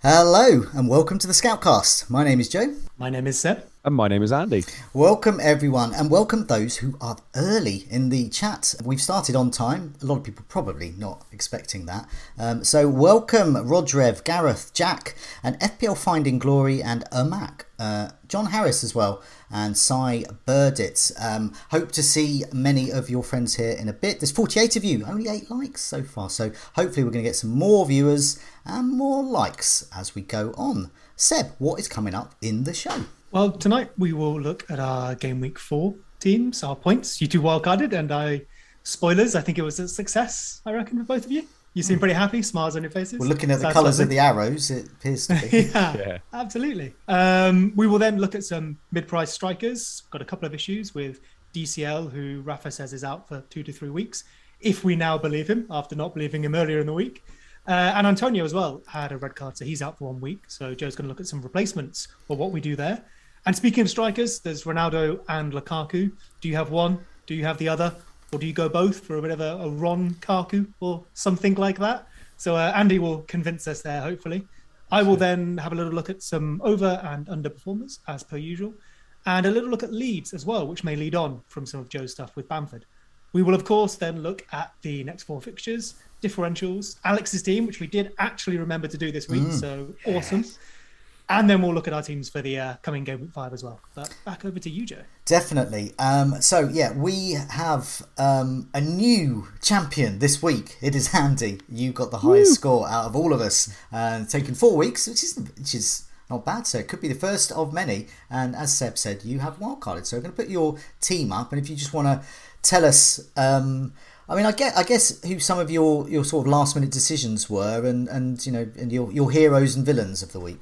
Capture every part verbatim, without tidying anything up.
Hello and welcome to the Scoutcast. My name is Joe. My name is Seb. And my name is Andy. Welcome everyone, and welcome those who are early in the chat. We've started on time. A lot of people probably not expecting that. Um, so welcome Rodrev, Gareth, Jack, and F P L Finding Glory, and Ermac. Uh, John Harris as well, and Cy Burdett. Um, hope to see many of your friends here in a bit. There's forty-eight of you, only eight likes so far. So hopefully we're going to get some more viewers and more likes as we go on. Seb, what is coming up in the show? Well, tonight we will look at our game week four teams, our points. You two wildcarded, and I, spoilers, I think it was a success, I reckon, for both of you. You seem pretty happy, smiles on your faces. Well, looking at the Sounds colours lovely. of the arrows, it appears to be. yeah, Yeah. absolutely. Um, we will then look at some mid-price strikers. Got a couple of issues with D C L, who Rafa says is out for two to three weeks, if we now believe him, after not believing him earlier in the week. Uh, and Antonio as well had a red card, so he's out for one week. So Joe's going to look at some replacements for what we do there. And speaking of strikers, there's Ronaldo and Lukaku. Do you have one? Do you have the other? Or do you go both for a bit of a, a Ron Kaku or something like that? So uh, Andy will convince us there, hopefully. I will then have a little look at some over and underperformers, as per usual. And a little look at leads as well, which may lead on from some of Joe's stuff with Bamford. We will, of course, then look at the next four fixtures, differentials, Alex's team, which we did actually remember to do this week. Mm. So awesome. And then we'll look at our teams for the uh, coming game week five as well. But back over to you, Joe. Definitely. Um, so, yeah, we have um, a new champion this week. It is Andy. You got the highest Woo. score out of all of us. Uh, taken four weeks, which is which is not bad. So it could be the first of many. And as Seb said, you have wildcarded. So we're going to put your team up. And if you just want to tell us... Um, I mean, I guess, I guess who some of your, your sort of last minute decisions were, and, and you know, and your, your heroes and villains of the week.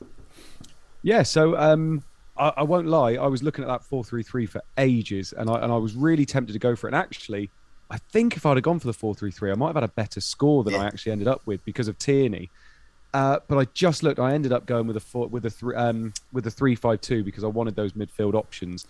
Yeah, so um, I, I won't lie. I was looking at that four three three for ages, and I and I was really tempted to go for it. And actually, I think if I'd have gone for the four three three, I might have had a better score than Yeah. I actually ended up with because of Tierney. Uh, but I just looked. I ended up going with a four, with a three um, with a three five two because I wanted those midfield options.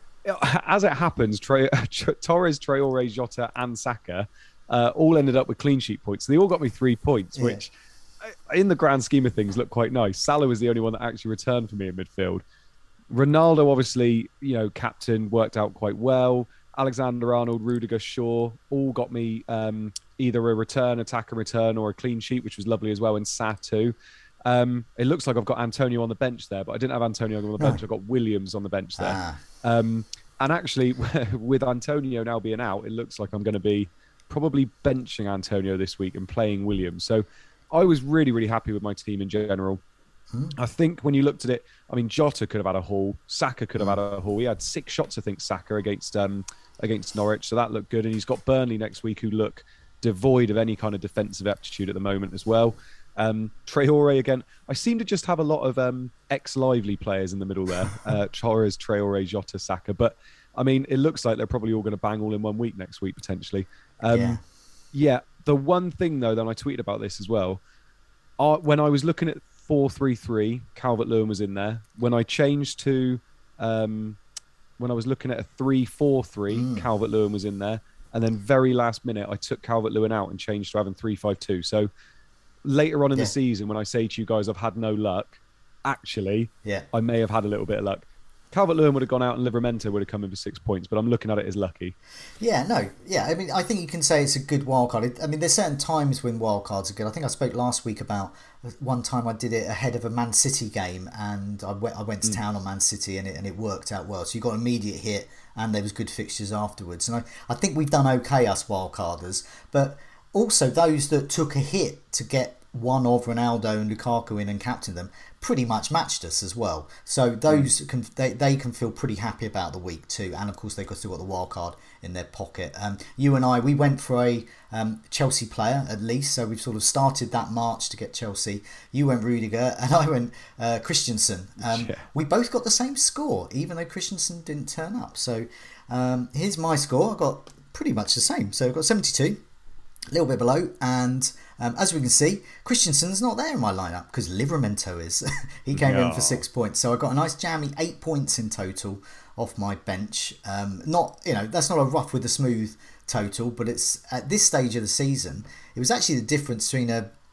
As it happens, Tre- Torres, Traore, Jota, and Saka uh, all ended up with clean sheet points. So they all got me three points, Yeah. which, in the grand scheme of things, look quite nice. Salah was the only one that actually returned for me in midfield. Ronaldo, obviously, you know, captain, worked out quite well. Alexander-Arnold, Rudiger, Shaw, all got me um, either a return, attack and return, or a clean sheet, which was lovely as well, and Sa too. Um, it looks like I've got Antonio on the bench there, but I didn't have Antonio on the bench. Oh. I've got Williams on the bench there. Ah. Um, and actually, with Antonio now being out, it looks like I'm going to be probably benching Antonio this week and playing Williams. So I was really, really happy with my team in general. Hmm. I think when you looked at it, I mean, Jota could have had a haul. Saka could have had a haul. He had six shots, I think, Saka against um, against Norwich. So that looked good. And he's got Burnley next week, who look devoid of any kind of defensive aptitude at the moment as well. Um, Traore again. I seem to just have a lot of um, ex-Lively players in the middle there. Uh, Torres, Traore, Jota, Saka. But, I mean, it looks like they're probably all going to bang all in one week next week, potentially. Um, Yeah. yeah. The one thing, though, that I tweeted about this as well, uh, when I was looking at four three three, Calvert-Lewin was in there. When I changed to... Um, when I was looking at a three four three, Mm. Calvert-Lewin was in there. And then very last minute, I took Calvert-Lewin out and changed to having three five two. So... later on in Yeah. the season, when I say to you guys I've had no luck, actually, Yeah. I may have had a little bit of luck. Calvert-Lewin would have gone out and Livramento would have come in for six points, but I'm looking at it as lucky. Yeah, no, yeah. I mean, I think you can say it's a good wild card. It- I mean, there's certain times when wild cards are good. I think I spoke last week about one time I did it ahead of a Man City game, and I went, I went to town on Man City, and it and it worked out well. So you got an immediate hit, and there was good fixtures afterwards. And I, I think we've done okay, us wild carders, but also those that took a hit to get one of Ronaldo and Lukaku in and captain them pretty much matched us as well. So those can they, they can feel pretty happy about the week too. And of course they've still got the wild card in their pocket. Um, you and I, we went for a um, Chelsea player at least, so we've sort of started that march to get Chelsea. You went Rudiger and I went uh, Christensen. Um, Yeah. We both got the same score, even though Christensen didn't turn up. So um, here's my score. I got pretty much the same. So I've got seventy-two. A little bit below, and um, as we can see, Christensen's not there in my lineup because Livramento is. He came in No. for six points, so I got a nice jammy eight points in total off my bench. Um, not, you know, that's not a rough with the smooth total, but it's at this stage of the season, it was actually the difference between a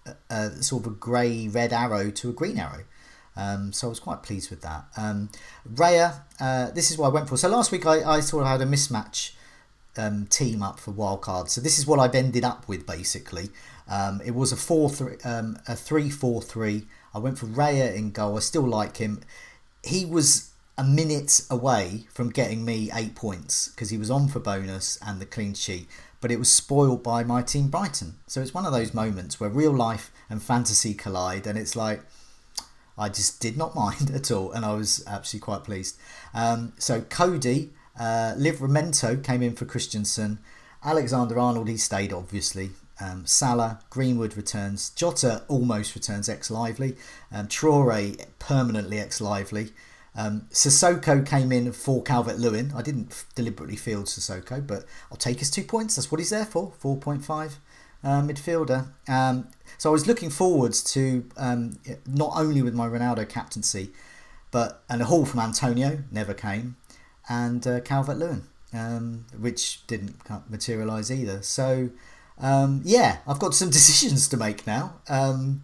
a, a sort of a grey red arrow to a green arrow. Um, so I was quite pleased with that. Um, Raya, uh, this is what I went for. So last week I, I sort of had a mismatch um, team up for wildcard. So this is what I've ended up with basically. Um, it was a four three, um, a three four three. I went for Raya in goal. I still like him. He was a minute away from getting me eight points because he was on for bonus and the clean sheet, but it was spoiled by my team Brighton. So it's one of those moments where real life and fantasy collide, and it's like, I just did not mind at all, and I was actually quite pleased. Um, so Cody, uh, Livramento came in for Christensen. Alexander-Arnold, he stayed obviously. Um, Salah, Greenwood returns. Jota almost returns ex-Lively. Um, Traore permanently ex-Lively. Um, Sissoko came in for Calvert-Lewin. I didn't f- deliberately field Sissoko, but I'll take his two points. That's what he's there for, four point five uh, midfielder. Um, so I was looking forwards to, um, not only with my Ronaldo captaincy, but and a haul from Antonio, never came, and uh, Calvert-Lewin, um, which didn't materialise either. So, um, yeah, I've got some decisions to make now, um,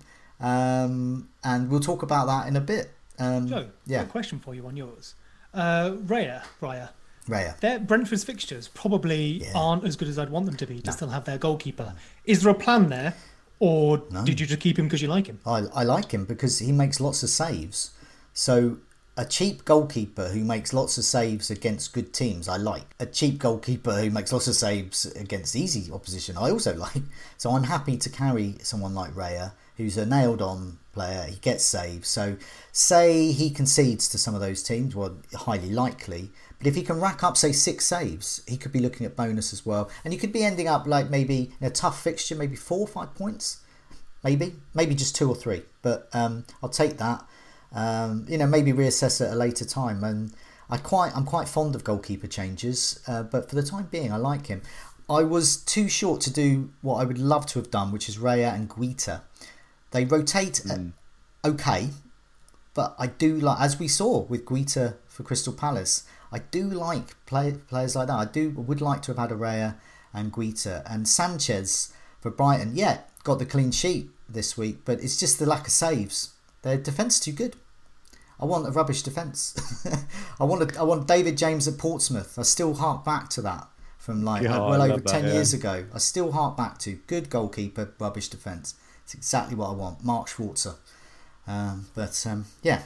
um, and we'll talk about that in a bit. Um, Joe, yeah. I've got a question for you on yours. Uh, Raya, Raya. Raya. Their Brentford's fixtures probably Yeah. aren't as good as I'd want them to be to No. still have their goalkeeper. Is there a plan there, or No. did you just keep him because you like him? I, I like him because he makes lots of saves. So a cheap goalkeeper who makes lots of saves against good teams, I like. A cheap goalkeeper who makes lots of saves against easy opposition, I also like. So I'm happy to carry someone like Raya, who's a nailed-on player. He gets saves. So say he concedes to some of those teams, well, highly likely. But if he can rack up, say, six saves, he could be looking at bonus as well. And you could be ending up like maybe in a tough fixture, maybe four or five points. Maybe. Maybe just two or three. But um, I'll take that. Um, you know, maybe reassess at a later time. And I quite, I'm quite fond of goalkeeper changes. Uh, but for the time being, I like him. I was too short to do what I would love to have done, which is Raya and Guita. They rotate mm. uh, okay, but I do like, as we saw with Guita for Crystal Palace, I do like play, players like that. I do would like to have had a Raya and Guita. And Sanchez for Brighton, yeah, got the clean sheet this week, but it's just the lack of saves. Their defence is too good. I want a rubbish defence. I want a, I want David James at Portsmouth. I still hark back to that from like yeah, well I over that, ten yeah. years ago. I still hark back to good goalkeeper, rubbish defence. It's exactly what I want. Mark Schwarzer. Um, but um, yeah.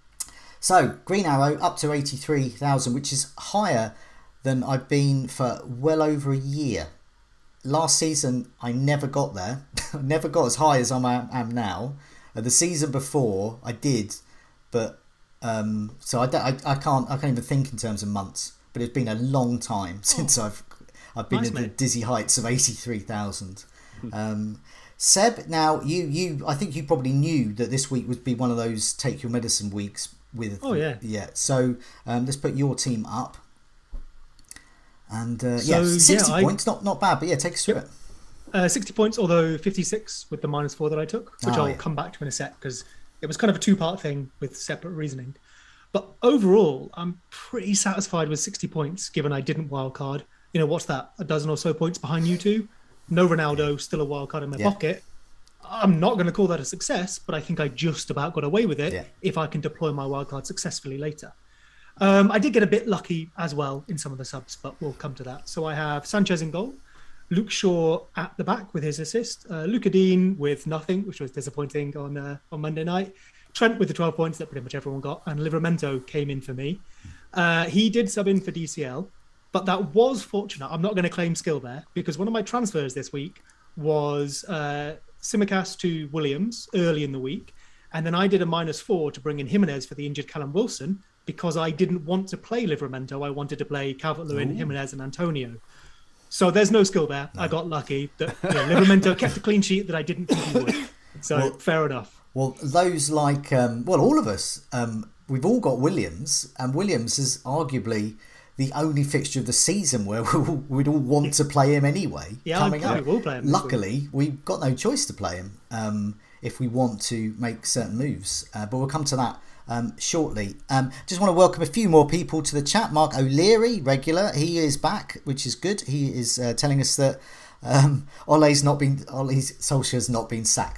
So Green Arrow up to eighty-three thousand, which is higher than I've been for well over a year. Last season I never got there. I never got as high as I am now. Uh, the season before I did, but um, so I, I I can't I can't even think in terms of months. But it's been a long time since oh. I've I've been nice, at the mate. dizzy heights of eighty-three thousand. Um, Seb, now you, you I think you probably knew that this week would be one of those take your medicine weeks with Oh, yeah. yeah. So um, let's put your team up. And uh, So, yeah, sixty yeah, I- points, not not bad, but yeah, take us through Yep. it. Uh, sixty points, although fifty-six with the minus four that I took, which Oh, I'll yeah. come back to in a sec because it was kind of a two-part thing with separate reasoning. But overall, I'm pretty satisfied with sixty points, given I didn't wildcard. You know, what's that? A dozen or so points behind you two. No Ronaldo, still a wildcard in my Yeah. pocket. I'm not going to call that a success, but I think I just about got away with it Yeah. if I can deploy my wildcard successfully later. Um, I did get a bit lucky as well in some of the subs, but we'll come to that. So I have Sanchez in goal, Luke Shaw at the back with his assist, uh, Luca Dean with nothing, which was disappointing on uh, on Monday night, Trent with the twelve points that pretty much everyone got, and Livramento came in for me. Uh, he did sub in for D C L, but that was fortunate. I'm not going to claim skill there because one of my transfers this week was uh, Simicast to Williams early in the week, and then I did a minus four to bring in Jimenez for the injured Callum Wilson because I didn't want to play Livramento. I wanted to play Calvert-Lewin, Jimenez, and Antonio. So there's no skill there. No. I got lucky that you know, Livramento kept a clean sheet that I didn't think he would. So Well, fair enough. Well, those like, um, well, all of us, um, we've all got Williams, and Williams is arguably the only fixture of the season where we'll, we'd all want to play him anyway. Yeah, coming I up. will play him. this Luckily, week. we've got no choice to play him um, if we want to make certain moves. Uh, but we'll come to that um, shortly. Um, just want to welcome a few more people to the chat. Mark O'Leary, regular, he is back, which is good. He is uh, telling us that um, Ole's not been, Ole's Solskjaer's not been sacked.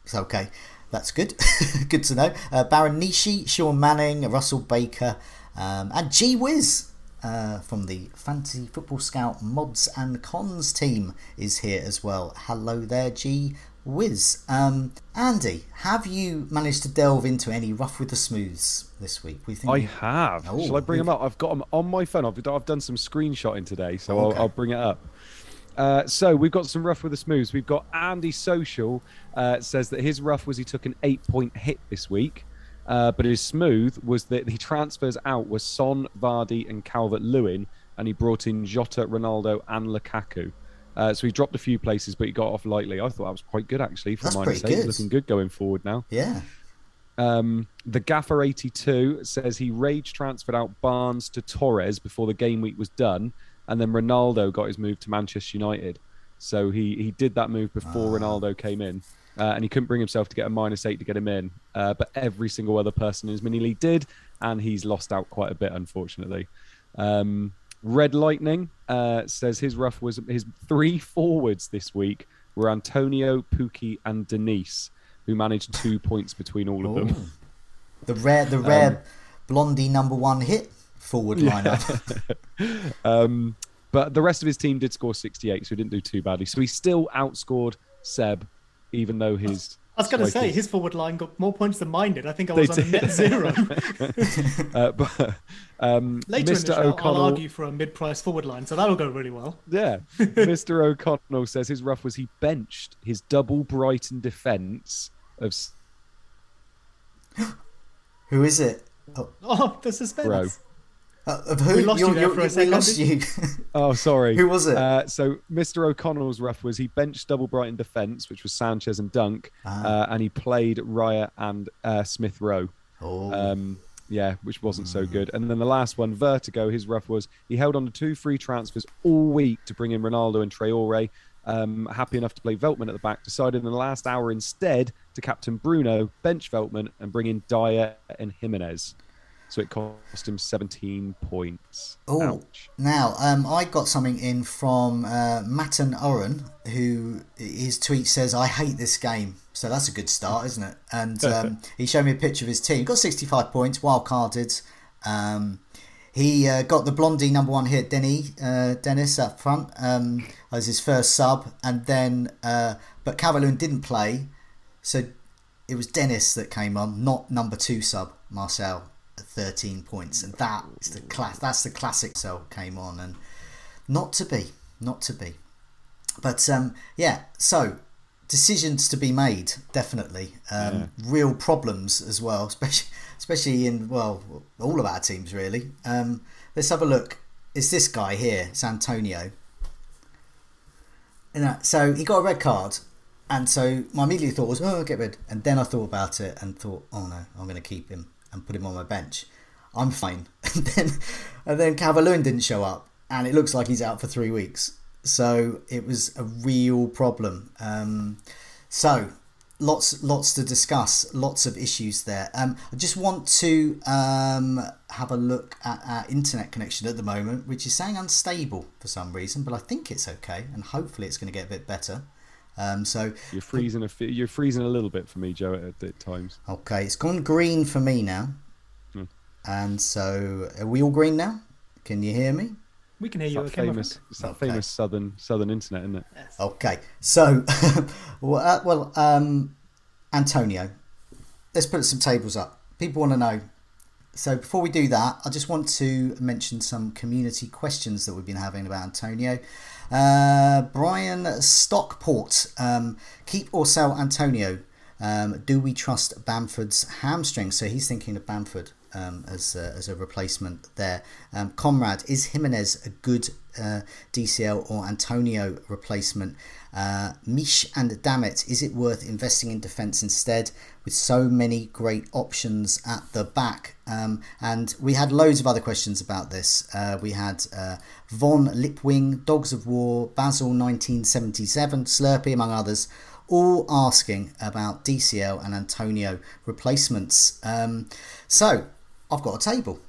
It's okay. That's good. Good to know. Uh, Baron Nishi, Sean Manning, Russell Baker, um, and G Wiz uh, from the Fantasy Football Scout Mods and Cons team is here as well. Hello there, G Wiz. Um, Andy, have you managed to delve into any rough with the smooths this week? We think I you... have. Oh, Shall I bring we've- them up? I've got them on my phone. I've, I've done some screenshotting today, so Okay. I'll, I'll bring it up. Uh, so we've got some rough with the smooths. We've got Andy Social uh, says that his rough was he took an eight-point hit this week, uh, but his smooth was that the transfers out were Son, Vardy, and Calvert-Lewin, and he brought in Jota, Ronaldo, and Lukaku. Uh, so he dropped a few places, but he got off lightly. I thought that was quite good actually for That's minus pretty eight. good. Looking good going forward now. Yeah. Um, the Gaffer eighty-two says he rage transferred out Barnes to Torres before the game week was done, and then Ronaldo got his move to Manchester United. So he, he did that move before Ah. Ronaldo came in, uh, and he couldn't bring himself to get a minus eight to get him in. Uh, but every single other person in his mini league did, and he's lost out quite a bit, unfortunately. Um, Red Lightning uh, says his rough was his three forwards this week were Antonio, Pukki, and Denise, who managed two points between all of them. Ooh. The rare, the rare Blondie number one hit forward lineup. Um, but the rest of his team did score sixty-eight, so he didn't do too badly. So he still outscored Seb, even though his... I was going to say, strikers- his forward line got more points than mine did. I think I They was on a did. net zero. Uh, but um, Later Mister in the show, O'Connell... I'll argue for a mid-price forward line, so that'll go really well. Yeah. Mister O'Connell says his rough was he benched his double Brighton defence of... Who is it? Oh, Oh, the suspense. Bro. uh, of who? We lost you there for a we second, lost you. Oh, sorry. Who was it? Uh, so Mister O'Connell's rough was he benched double Brighton defence, which was Sanchez and Dunk, Ah. uh, and he played Raya and uh, Smith Rowe. Oh. Um, yeah, which wasn't so good. And then the last one, Vertigo, his rough was he held on to two free transfers all week to bring in Ronaldo and Traore. Um, happy enough to play Veltman at the back, decided in the last hour instead to captain Bruno, bench Veltman, and bring in Dyer and Jimenez. So it cost him seventeen points. Oh, Ouch. now um, I got something in from uh, Matan Oren, who his tweet says, "I hate this game." So that's a good start, isn't it? And um, he showed me a picture of his team. Got sixty-five points, wild carded. Um, he uh, got the Blondie number one hit, Denny uh, Dennis up front um, as his first sub, and then uh, but Calvert-Lewin didn't play, so it was Dennis that came on, not number two sub Marcel. thirteen points, and that is the class. That's the classic. So came on, and not to be, not to be. But um, yeah, so decisions to be made, definitely. Um, Yeah. Real problems as well, especially especially in well all of our teams really. Um, let's have a look. It's this guy here, it's Antonio. And that, so he got a red card. And so my immediate thought was, oh, get rid. And then I thought about it and thought, oh no, I'm going to keep him and put him on my bench. I'm fine. And then, and then Calvert-Lewin didn't show up, and it looks like he's out for three weeks. So it was a real problem. Um, so lots, lots to discuss. Lots of issues there. Um, I just want to um, have a look at our internet connection at the moment, which is saying unstable for some reason, but I think it's okay, and hopefully it's going to get a bit better. Um, so You're freezing a fi- you're freezing a little bit for me, Joe, at, at times. okay, it's gone green for me now. Hmm. And so, are we all green now? Can you hear me? We can hear It's you that okay, my famous, friend. it's that Okay. famous southern southern internet, isn't it? Yes. Okay, so, well, uh, well um, Antonio, let's put some tables up. People want to know. So before we do that, I just want to mention some community questions that we've been having about Antonio. Uh, Brian Stockport, um, keep or sell Antonio? Um, do we trust Bamford's hamstring? So he's thinking of Bamford um, as a, as a replacement there. Um, Conrad, is Jimenez a good uh, D C L or Antonio replacement? Uh, Mish and Dammit, is it worth investing in defence instead with so many great options at the back? Um, and we had loads of other questions about this. Uh, we had uh, Von Lipwing, Dogs of War, Basil nineteen seventy-seven, Slurpee, among others, all asking about D C L and Antonio replacements. Um, so I've got a table.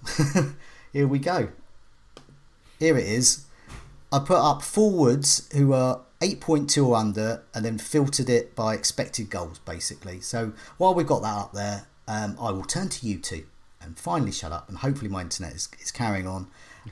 Here we go. Here it is. I put up forwards who are eight point two or under, and then filtered it by expected goals, basically. So while we've got that up there, um, I will turn to you two and finally shut up, and hopefully my internet is, is carrying on.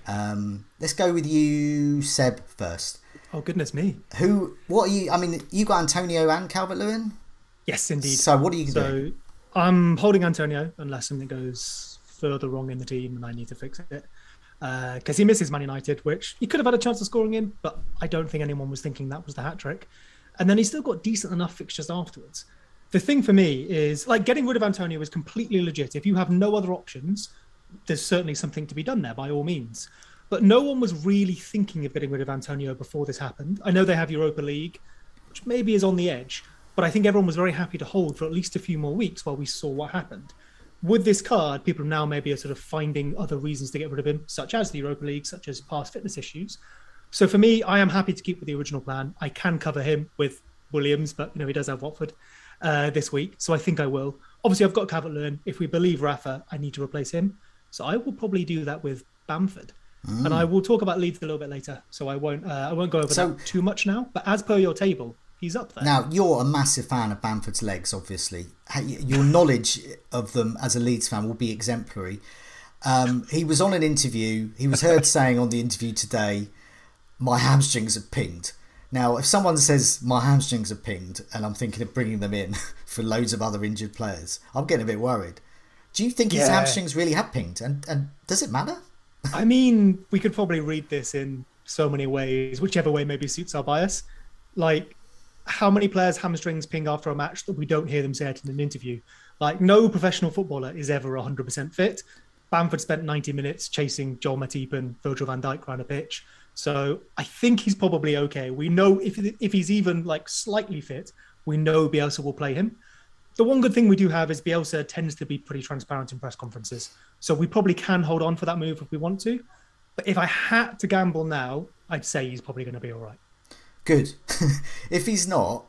Um, let's go with you, Seb, first. Oh, goodness me. Who, what are you, I mean, you got Antonio and Calvert-Lewin? Yes, indeed. So what are you so doing? I'm holding Antonio unless something goes further wrong in the team and I need to fix it. Because uh, he misses Man United, which he could have had a chance of scoring in, but I don't think anyone was thinking that was the hat-trick. And then he's still got decent enough fixtures afterwards. The thing for me is, like, getting rid of Antonio is completely legit. If you have no other options, there's certainly something to be done there, by all means. But no one was really thinking of getting rid of Antonio before this happened. I know they have Europa League, which maybe is on the edge, but I think everyone was very happy to hold for at least a few more weeks while we saw what happened. With this card, people now maybe are sort of finding other reasons to get rid of him, such as the Europa League, such as past fitness issues. So for me, I am happy to keep with the original plan. I can cover him with Williams, but you know he does have Watford uh, this week, so I think I will. Obviously, I've got Calvert-Lewin. If we believe Rafa, I need to replace him. So I will probably do that with Bamford. Mm. And I will talk about Leeds a little bit later, so I won't uh, I won't go over so, that too much now. But as per your table, he's up there. Now, you're a massive fan of Bamford's legs, obviously. Your knowledge of them as a Leeds fan will be exemplary. Um, he was on an interview. He was heard saying on the interview today, my hamstrings are pinged. Now, if someone says my hamstrings are pinged and I'm thinking of bringing them in for loads of other injured players, I'm getting a bit worried. Do you think his yeah. hamstrings really have pinged? And, and does it matter? I mean, we could probably read this in so many ways, whichever way maybe suits our bias. Like, how many players hamstrings ping after a match that we don't hear them say it in an interview? Like, no professional footballer is ever one hundred percent fit. Bamford spent ninety minutes chasing Joel Matip and Virgil van Dijk around a pitch. So I think he's probably okay. We know if if he's even like slightly fit, we know Bielsa will play him. The one good thing we do have is Bielsa tends to be pretty transparent in press conferences. So we probably can hold on for that move if we want to. But if I had to gamble now, I'd say he's probably going to be all right. Good. If he's not,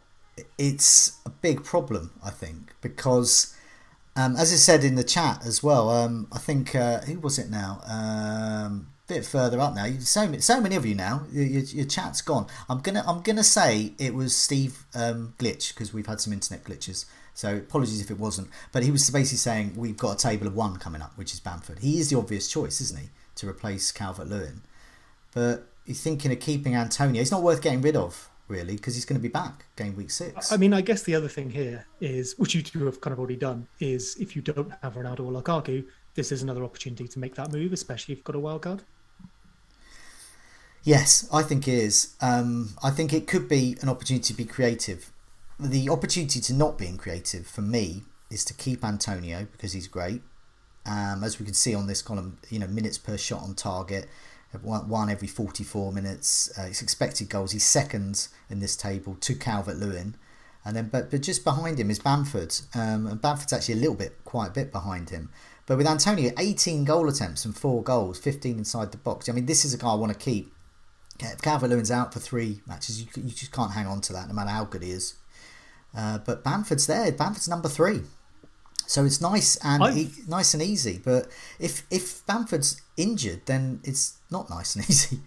it's a big problem, I think, because um, as I said in the chat as well, um, I think, uh, who was it now? Um, a bit further up now. So, so many of you now. Your, your chat's gone. I'm gonna I'm gonna say it was Steve um, Glitch, because we've had some internet glitches. So apologies if it wasn't. But he was basically saying we've got a table of one coming up, which is Bamford. He is the obvious choice, isn't he, to replace Calvert-Lewin? But you're thinking of keeping Antonio. He's not worth getting rid of, really, because he's going to be back game week six. I mean, I guess the other thing here is, which you two have kind of already done, is if you don't have Ronaldo or Lukaku, this is another opportunity to make that move, especially if you've got a wild card. Yes, I think it is. Um, I think it could be an opportunity to be creative. The opportunity to not being creative for me is to keep Antonio because he's great. Um, as we can see on this column, you know, minutes per shot on target, one every forty-four minutes. Uh, his expected goals, he's second in this table to Calvert-Lewin, and then but but just behind him is Bamford, um, and Bamford's actually a little bit, quite a bit behind him. But with Antonio, eighteen goal attempts and four goals, fifteen inside the box. I mean, this is a guy I want to keep. If Calvert-Lewin's out for three matches, you you just can't hang on to that, no matter how good he is. Uh, but Bamford's there. Bamford's number three, so it's nice and e- nice and easy. But if if Bamford's injured, then it's not nice and easy.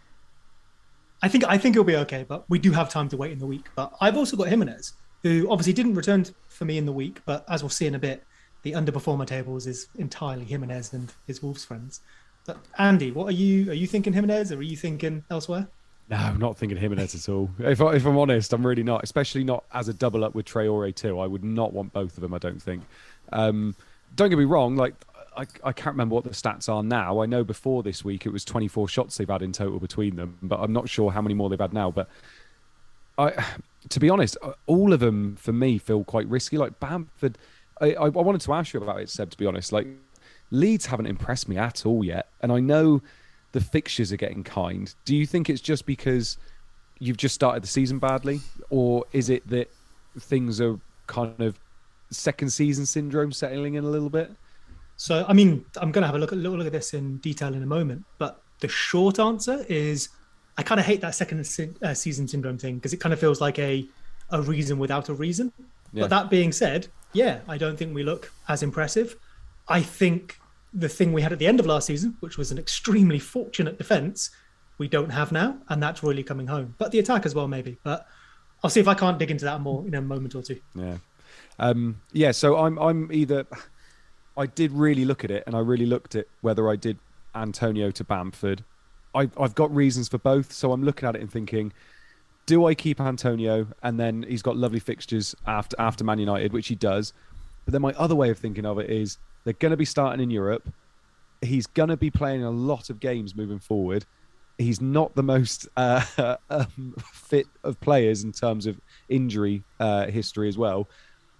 I think I think he'll be okay, but we do have time to wait in the week. But I've also got Jimenez, who obviously didn't return for me in the week, but as we'll see in a bit, the underperformer tables is entirely Jimenez and his Wolves friends. But Andy, what are you? Are you thinking Jimenez, or are you thinking elsewhere? No, I'm not thinking Jimenez at all. If, I, if I'm honest, I'm really not. Especially not as a double up with Traore too. I would not want both of them, I don't think. Um, don't get me wrong, like I, I can't remember what the stats are now. I know before this week it was twenty-four shots they've had in total between them, but I'm not sure how many more they've had now. But I, to be honest, all of them for me feel quite risky. Like Bamford, I, I wanted to ask you about it, Seb, to be honest. Like Leeds haven't impressed me at all yet. And I know the fixtures are getting kind. Do you think it's just because you've just started the season badly? Or is it that things are kind of second season syndrome settling in a little bit? So, I mean, I'm going to have a look at, look at this in detail in a moment. But the short answer is I kind of hate that second se- uh, season syndrome thing because it kind of feels like a, a reason without a reason. Yeah. But that being said, yeah, I don't think we look as impressive. I think the thing we had at the end of last season, which was an extremely fortunate defence, we don't have now, and that's really coming home. But the attack as well, maybe. But I'll see if I can't dig into that more in a moment or two. Yeah, um, yeah. So I'm I'm either I did really look at it, and I really looked at whether I did Antonio to Bamford. I, I've got reasons for both, so I'm looking at it and thinking, do I keep Antonio? And then he's got lovely fixtures after after Man United, which he does. But then my other way of thinking of it is they're going to be starting in Europe. He's going to be playing a lot of games moving forward. He's not the most uh, um, fit of players in terms of injury uh, history as well.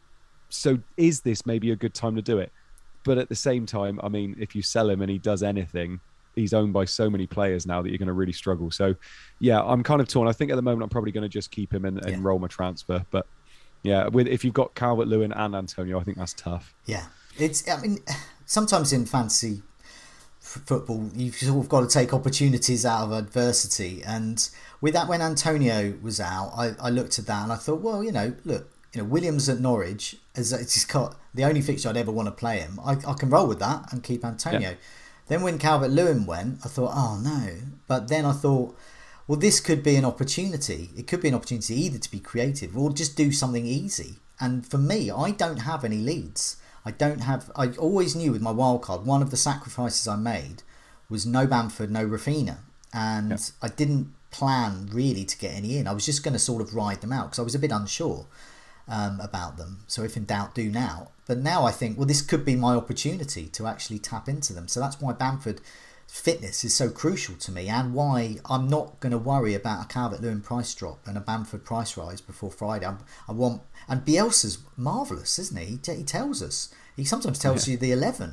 So is this maybe a good time to do it? But at the same time, I mean, if you sell him and he does anything, he's owned by so many players now that you're going to really struggle. So, yeah, I'm kind of torn. I think at the moment I'm probably going to just keep him and, and yeah. roll my transfer. But, yeah, with if you've got Calvert-Lewin and Antonio, I think that's tough. Yeah. It's. I mean, sometimes in fantasy football, you've sort of got to take opportunities out of adversity. And with that, when Antonio was out, I, I looked at that and I thought, well, you know, look, you know, Williams at Norwich, as it's got the only fixture I'd ever want to play him. I, I can roll with that and keep Antonio. Yeah. Then when Calvert-Lewin went, I thought, oh no. But then I thought, well, this could be an opportunity. It could be an opportunity either to be creative or just do something easy. And for me, I don't have any leads. I don't have. I always knew with my wildcard, one of the sacrifices I made was no Bamford, no Rafinha, and yeah. I didn't plan really to get any in. I was just going to sort of ride them out because I was a bit unsure um, about them. So if in doubt, do now. But now I think, well, this could be my opportunity to actually tap into them. So that's why Bamford fitness is so crucial to me, and why I'm not going to worry about a Calvert-Lewin price drop and a Bamford price rise before Friday. I'm, I want. And Bielsa's marvellous, isn't he? He tells us. He sometimes tells yeah. you the eleven.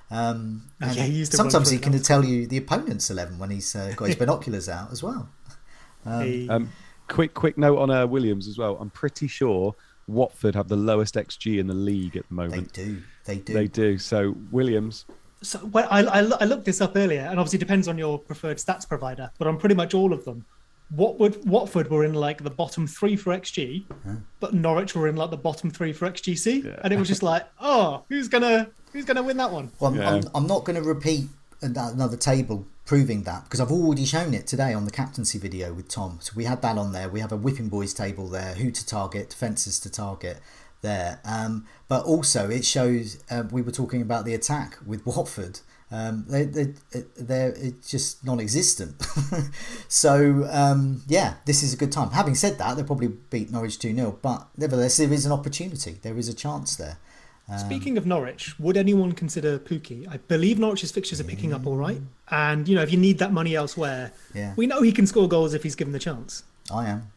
Um, and yeah, he sometimes he can tell you the opponent's eleven when he's uh, got his binoculars out as well. Um, hey. um, quick, quick note on uh, Williams as well. I'm pretty sure Watford have the lowest X G in the league at the moment. They do. They do. They do. So Williams. So well, I, I, I looked this up earlier, and obviously it depends on your preferred stats provider, but on pretty much all of them, Watford, Watford were in like the bottom three for X G, huh? But Norwich were in like the bottom three for X G C, yeah. And it was just like, oh, who's gonna who's gonna win that one? Well, I'm, yeah. I'm, I'm not going to repeat another table proving that because I've already shown it today on the captaincy video with Tom. So we had that on there. We have a Whipping Boys table there, who to target, defences to target there. Um, but also it shows uh, we were talking about the attack with Watford. Um, they, they, they're it's just non-existent. so, um, yeah, this is a good time. Having said that, they'll probably beat Norwich two nil, but nevertheless, there is an opportunity. There is a chance there. Um, Speaking of Norwich, would anyone consider Pukki? I believe Norwich's fixtures are picking up all right. And, you know, if you need that money elsewhere, yeah. we know he can score goals if he's given the chance. I am.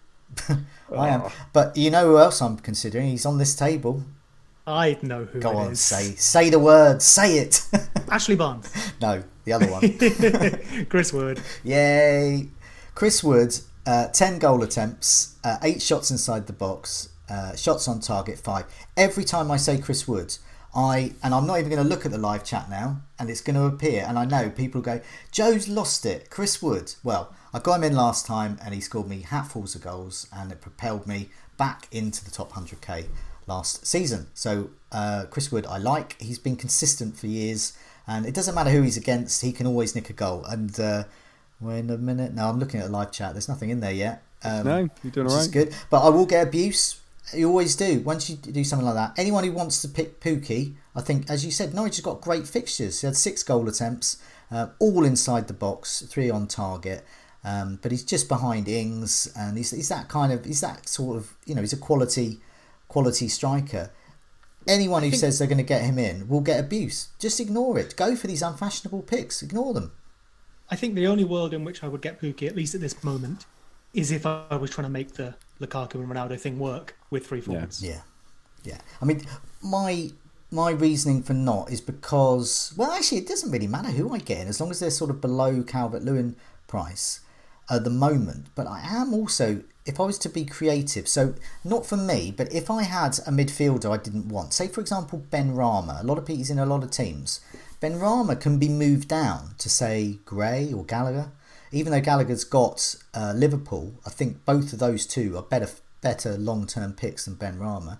I am. But you know who else I'm considering? He's on this table. I know who Go it on, is. say say the word, say it. Ashley Barnes. No, the other one. Chris Wood. Yay. Chris Wood, uh, ten goal attempts, uh, eight shots inside the box, uh, shots on target, five. Every time I say Chris Wood, I, and I'm not even going to look at the live chat now, and it's going to appear, and I know people go, Joe's lost it, Chris Wood. Well, I got him in last time, and he scored me hatfuls of goals, and it propelled me back into the top one hundred k last season. So uh, Chris Wood I like. He's been consistent for years, and it doesn't matter who he's against, he can always nick a goal. And uh, wait a minute, no, I'm looking at the live chat, there's nothing in there yet. Um, no, you're doing all right. Good, but I will get abuse. You always do once you do something like that. Anyone who wants to pick Pukki, I think, as you said, Norwich has got great fixtures. He had six goal attempts, uh, all inside the box, three on target. Um, but he's just behind Ings, and he's, he's that kind of, he's that sort of, you know, he's a quality quality striker. Anyone who think, says they're going to get him in will get abuse. Just ignore it. Go for these unfashionable picks. Ignore them. I think the only world in which I would get Pukki, at least at this moment, is if I was trying to make the Lukaku and Ronaldo thing work with three forwards. Yeah, yeah. I mean, my my reasoning for not is because, well, actually, it doesn't really matter who I get in as long as they're sort of below Calvert-Lewin price at the moment. But I am also, if I was to be creative, so not for me, but if I had a midfielder I didn't want, say for example Ben Rama, a lot of people, he's in a lot of teams. Ben Rama can be moved down to say Gray or Gallagher. Even though Gallagher's got uh, Liverpool, I think both of those two are better better long-term picks than Ben Rama.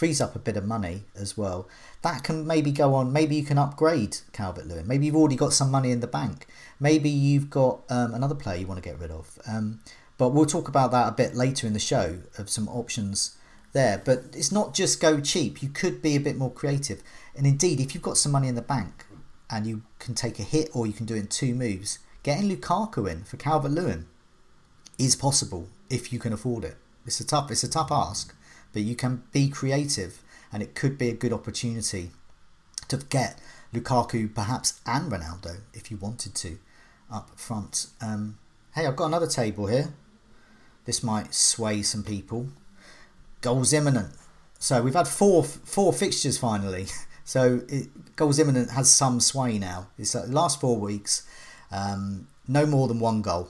frees up a bit of money as well. That can maybe go on. Maybe you can upgrade Calvert-Lewin. Maybe you've already got some money in the bank. Maybe you've got um, another player you want to get rid of. Um, but we'll talk about that a bit later in the show, of some options there. But it's not just go cheap. You could be a bit more creative. And indeed, if you've got some money in the bank and you can take a hit, or you can do it in two moves, getting Lukaku in for Calvert-Lewin is possible if you can afford it. It's a tough, it's a tough ask, but you can be creative, and it could be a good opportunity to get Lukaku perhaps and Ronaldo if you wanted to up front. Um, hey, I've got another table here. This might sway some people. Goals imminent. So we've had four four fixtures finally. So it, goals imminent has some sway now. It's uh, the last four weeks. Um, no more than one goal.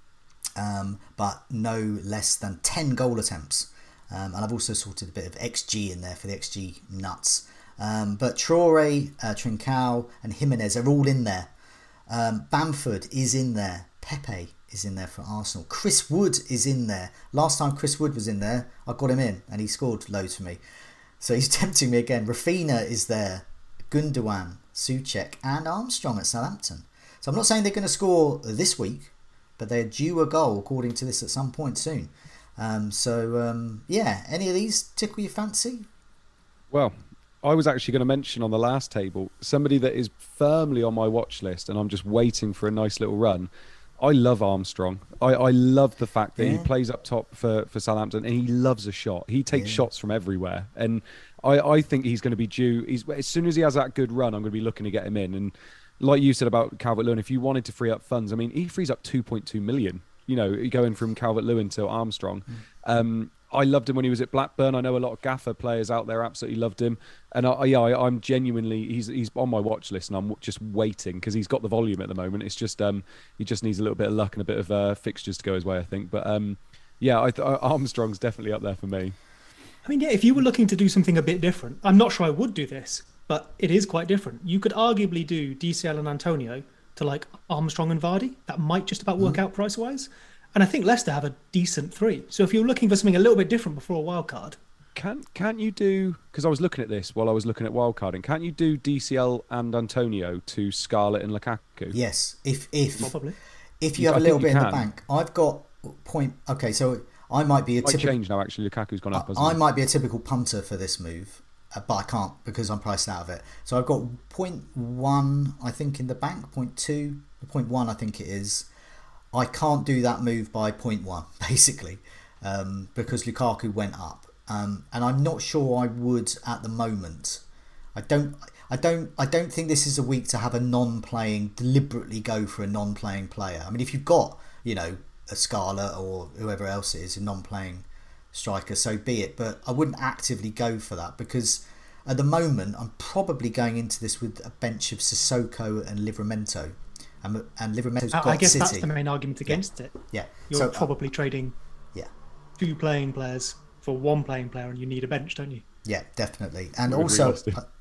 Um, but no less than ten goal attempts. Um, and I've also sorted a bit of X G in there for the X G nuts. Um, but Traore, uh, Trincao and Jimenez are all in there. Um, Bamford is in there. Pepe is in there for Arsenal. Chris Wood is in there. Last time Chris Wood was in there, I got him in and he scored loads for me. So he's tempting me again. Rafinha is there. Gundogan, Souček and Armstrong at Southampton. So I'm not saying they're going to score this week, but they're due a goal according to this at some point soon. Um, so, um, yeah, any of these tickle your fancy? Well, I was actually going to mention on the last table somebody that is firmly on my watch list, and I'm just waiting for a nice little run. I love Armstrong. I, I love the fact that yeah. he plays up top for, for Southampton, and he loves a shot. He takes yeah. shots from everywhere, and I, I think he's going to be due. He's, as soon as he has that good run, I'm going to be looking to get him in. And like you said about Calvert-Lewin, if you wanted to free up funds, I mean, he frees up two point two million. You know, going from Calvert-Lewin to Armstrong. Mm. Um, I loved him when he was at Blackburn. I know a lot of Gaffer players out there absolutely loved him, and I, yeah, I, I'm genuinely he's he's on my watch list, and I'm just waiting because he's got the volume at the moment. It's just um, he just needs a little bit of luck and a bit of uh, fixtures to go his way, I think. But um, yeah, I th- Armstrong's definitely up there for me. I mean, yeah, if you were looking to do something a bit different, I'm not sure I would do this, but it is quite different. You could arguably do D C L and Antonio to like Armstrong and Vardy. That might just about work mm. out price wise. And I think Leicester have a decent three. So if you're looking for something a little bit different before a wild card, can't can't you do? Because I was looking at this while I was looking at wildcarding. Can't you do D C L and Antonio to Scarlett and Lukaku? Yes, if if probably if you have I a little bit can. in the bank. I've got point. Okay, so I might be a Might typical. change now. Actually, Lukaku's gone up. I, Hasn't I he? might be a typical punter for this move, uh, but I can't because I'm priced out of it. So I've got point one, I think, in the bank. Point two, point one, I think it is. I can't do that move by point one, basically, um, because Lukaku went up, um, and I'm not sure I would at the moment. I don't, I don't, I don't think this is a week to have a non-playing deliberately go for a non-playing player. I mean, if you've got, you know, a Scarlett or whoever else it is, a non-playing striker, so be it. But I wouldn't actively go for that because at the moment I'm probably going into this with a bench of Sissoko and Livramento. And, and Liverpool's got I guess City. that's the main argument against yeah. it. Yeah, you're so, probably uh, trading yeah. two playing players for one playing player, and you need a bench, don't you? Yeah, definitely. And we also,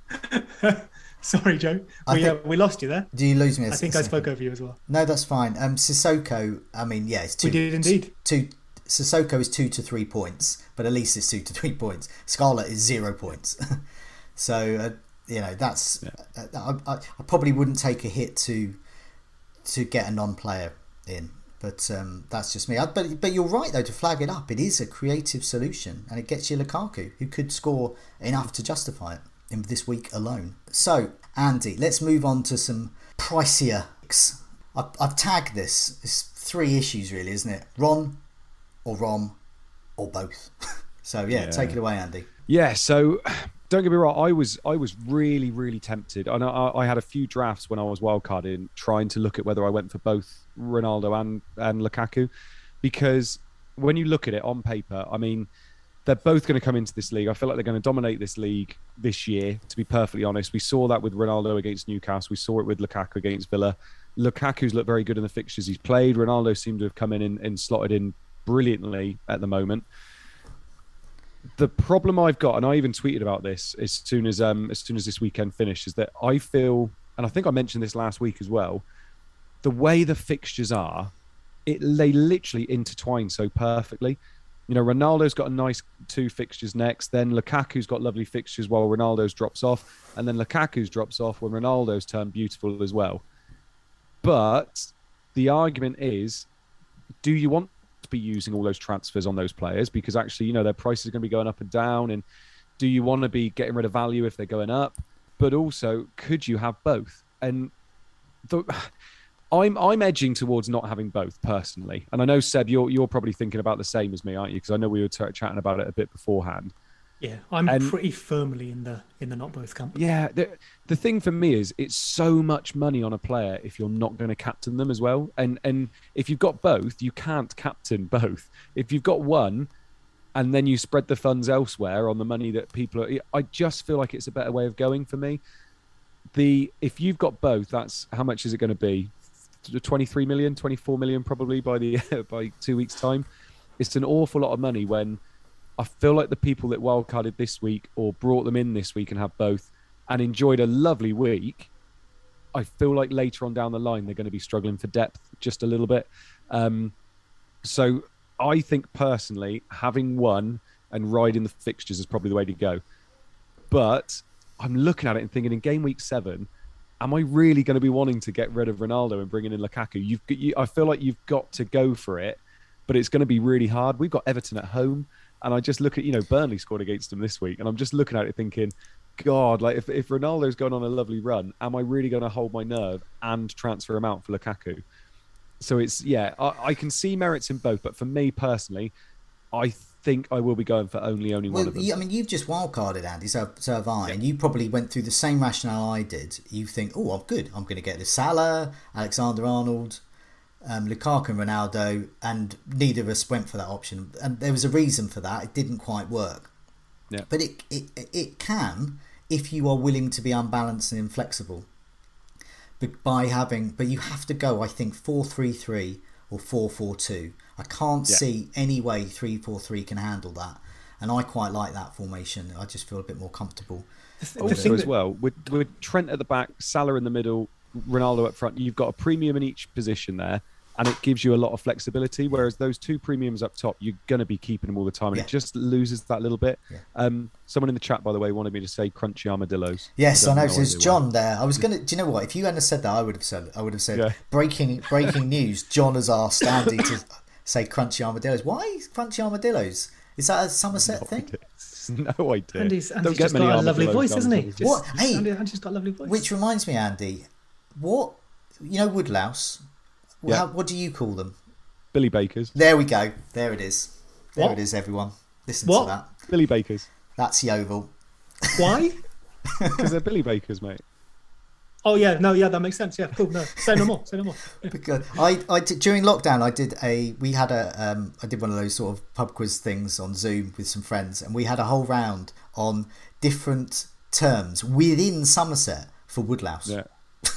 uh, sorry, Joe, we, think, uh, we lost you there. Do you lose me? A I think second? I spoke over you as well. No, that's fine. Um, Sissoko, I mean, yeah, it's two. We did indeed. Two. Sissoko is two to three points, but at least it's two to three points. Scarlett is zero points. so uh, you know that's. Yeah. Uh, I, I, I probably wouldn't take a hit to. to get a non-player in, but um, that's just me. I, but but you're right though to flag it up. It is a creative solution, and it gets you Lukaku, who could score enough to justify it in this week alone. So Andy, let's move on to some pricier. I've, I've tagged this. It's three issues really, isn't it? Ron, or Rom, or both. so yeah, yeah, take it away, Andy. Yeah. So. Don't get me wrong, I was I was really, really tempted. I know I, I had a few drafts when I was wildcarding trying to look at whether I went for both Ronaldo and, and Lukaku, because when you look at it on paper, I mean, they're both going to come into this league. I feel like they're going to dominate this league this year, to be perfectly honest. We saw that with Ronaldo against Newcastle. We saw it with Lukaku against Villa. Lukaku's looked very good in the fixtures he's played. Ronaldo seemed to have come in and, and slotted in brilliantly at the moment. The problem I've got, and I even tweeted about this as soon as um as soon as this weekend finished, is that I feel, and I think I mentioned this last week as well, the way the fixtures are, it they literally intertwine so perfectly. You know, Ronaldo's got a nice two fixtures next. Then Lukaku's got lovely fixtures while Ronaldo's drops off. And then Lukaku's drops off when Ronaldo's turned beautiful as well. But the argument is, do you want to be using all those transfers on those players? Because actually, you know, their prices are going to be going up and down. And do you want to be getting rid of value if they're going up? But also, could you have both? And the... I'm I'm edging towards not having both personally, and I know Seb, you're you're probably thinking about the same as me, aren't you? Because I know we were t- chatting about it a bit beforehand. Yeah, I'm and, pretty firmly in the in the not both camp. Yeah, the the thing for me is it's so much money on a player if you're not going to captain them as well, and and if you've got both, you can't captain both. If you've got one, and then you spread the funds elsewhere on the money that people are, I just feel like it's a better way of going for me. The if you've got both, that's how much is it going to be? twenty-three million, twenty-four million probably by the by two weeks time. It's an awful lot of money when I feel like the people that wildcarded this week or brought them in this week and have both and enjoyed a lovely week, I feel like later on down the line they're going to be struggling for depth just a little bit. Um, so I think personally having one and riding the fixtures is probably the way to go. But I'm looking at it and thinking in game week seven, am I really going to be wanting to get rid of Ronaldo and bringing in Lukaku? You've, you, I feel like you've got to go for it, but it's going to be really hard. We've got Everton at home, and I just look at, you know, Burnley scored against them this week, and I'm just looking at it thinking, God, like if, if Ronaldo's going on a lovely run, am I really going to hold my nerve and transfer him out for Lukaku? So it's, yeah, I, I can see merits in both, but for me personally, I think I will be going for only only well, one of them. I mean, you've just wildcarded, Andy, so, so have I, yeah. And you probably went through the same rationale I did. You think, oh, I'm good. I'm going to get the Salah, Alexander-Arnold, um, Lukaku and Ronaldo, and neither of us went for that option. And there was a reason for that. It didn't quite work. Yeah. But it, it, it can if you are willing to be unbalanced and inflexible. But by having, but you have to go, I think, four three three or four four two. I can't yeah. see any way three four three can handle that, and I quite like that formation. I just feel a bit more comfortable. Also, as well, with with Trent at the back, Salah in the middle, Ronaldo up front, you've got a premium in each position there, and it gives you a lot of flexibility. Whereas those two premiums up top, you're going to be keeping them all the time, and yeah. it just loses that little bit. Yeah. Um, someone in the chat, by the way, wanted me to say crunchy armadillos. Yes, I, I know. So there's John there. I was gonna. Do you know what? If you hadn't said that, I would have said. I would have said yeah. breaking breaking news. John has asked Andy to say crunchy armadillos. Why crunchy armadillos? Is that a Somerset no thing? Idea. No idea. Andy's, Andy's just got a lovely voice, hasn't he? Just, what? Hey, Andy, Andy's just got a lovely voice. Which reminds me, Andy, what you know, woodlouse. Yeah. How, what do you call them? Billy Bakers. There we go. There it is. There what? it is, everyone. Listen what? to that. Billy Bakers. That's Yeovil. Why? Because they're Billy Bakers, mate. Oh yeah, no, yeah, that makes sense. Yeah, cool. No, say no more. Say no more. Yeah. Because I, I did, during lockdown, I did a. We had a. Um, I did one of those sort of pub quiz things on Zoom with some friends, and we had a whole round on different terms within Somerset for woodlouse. Yeah.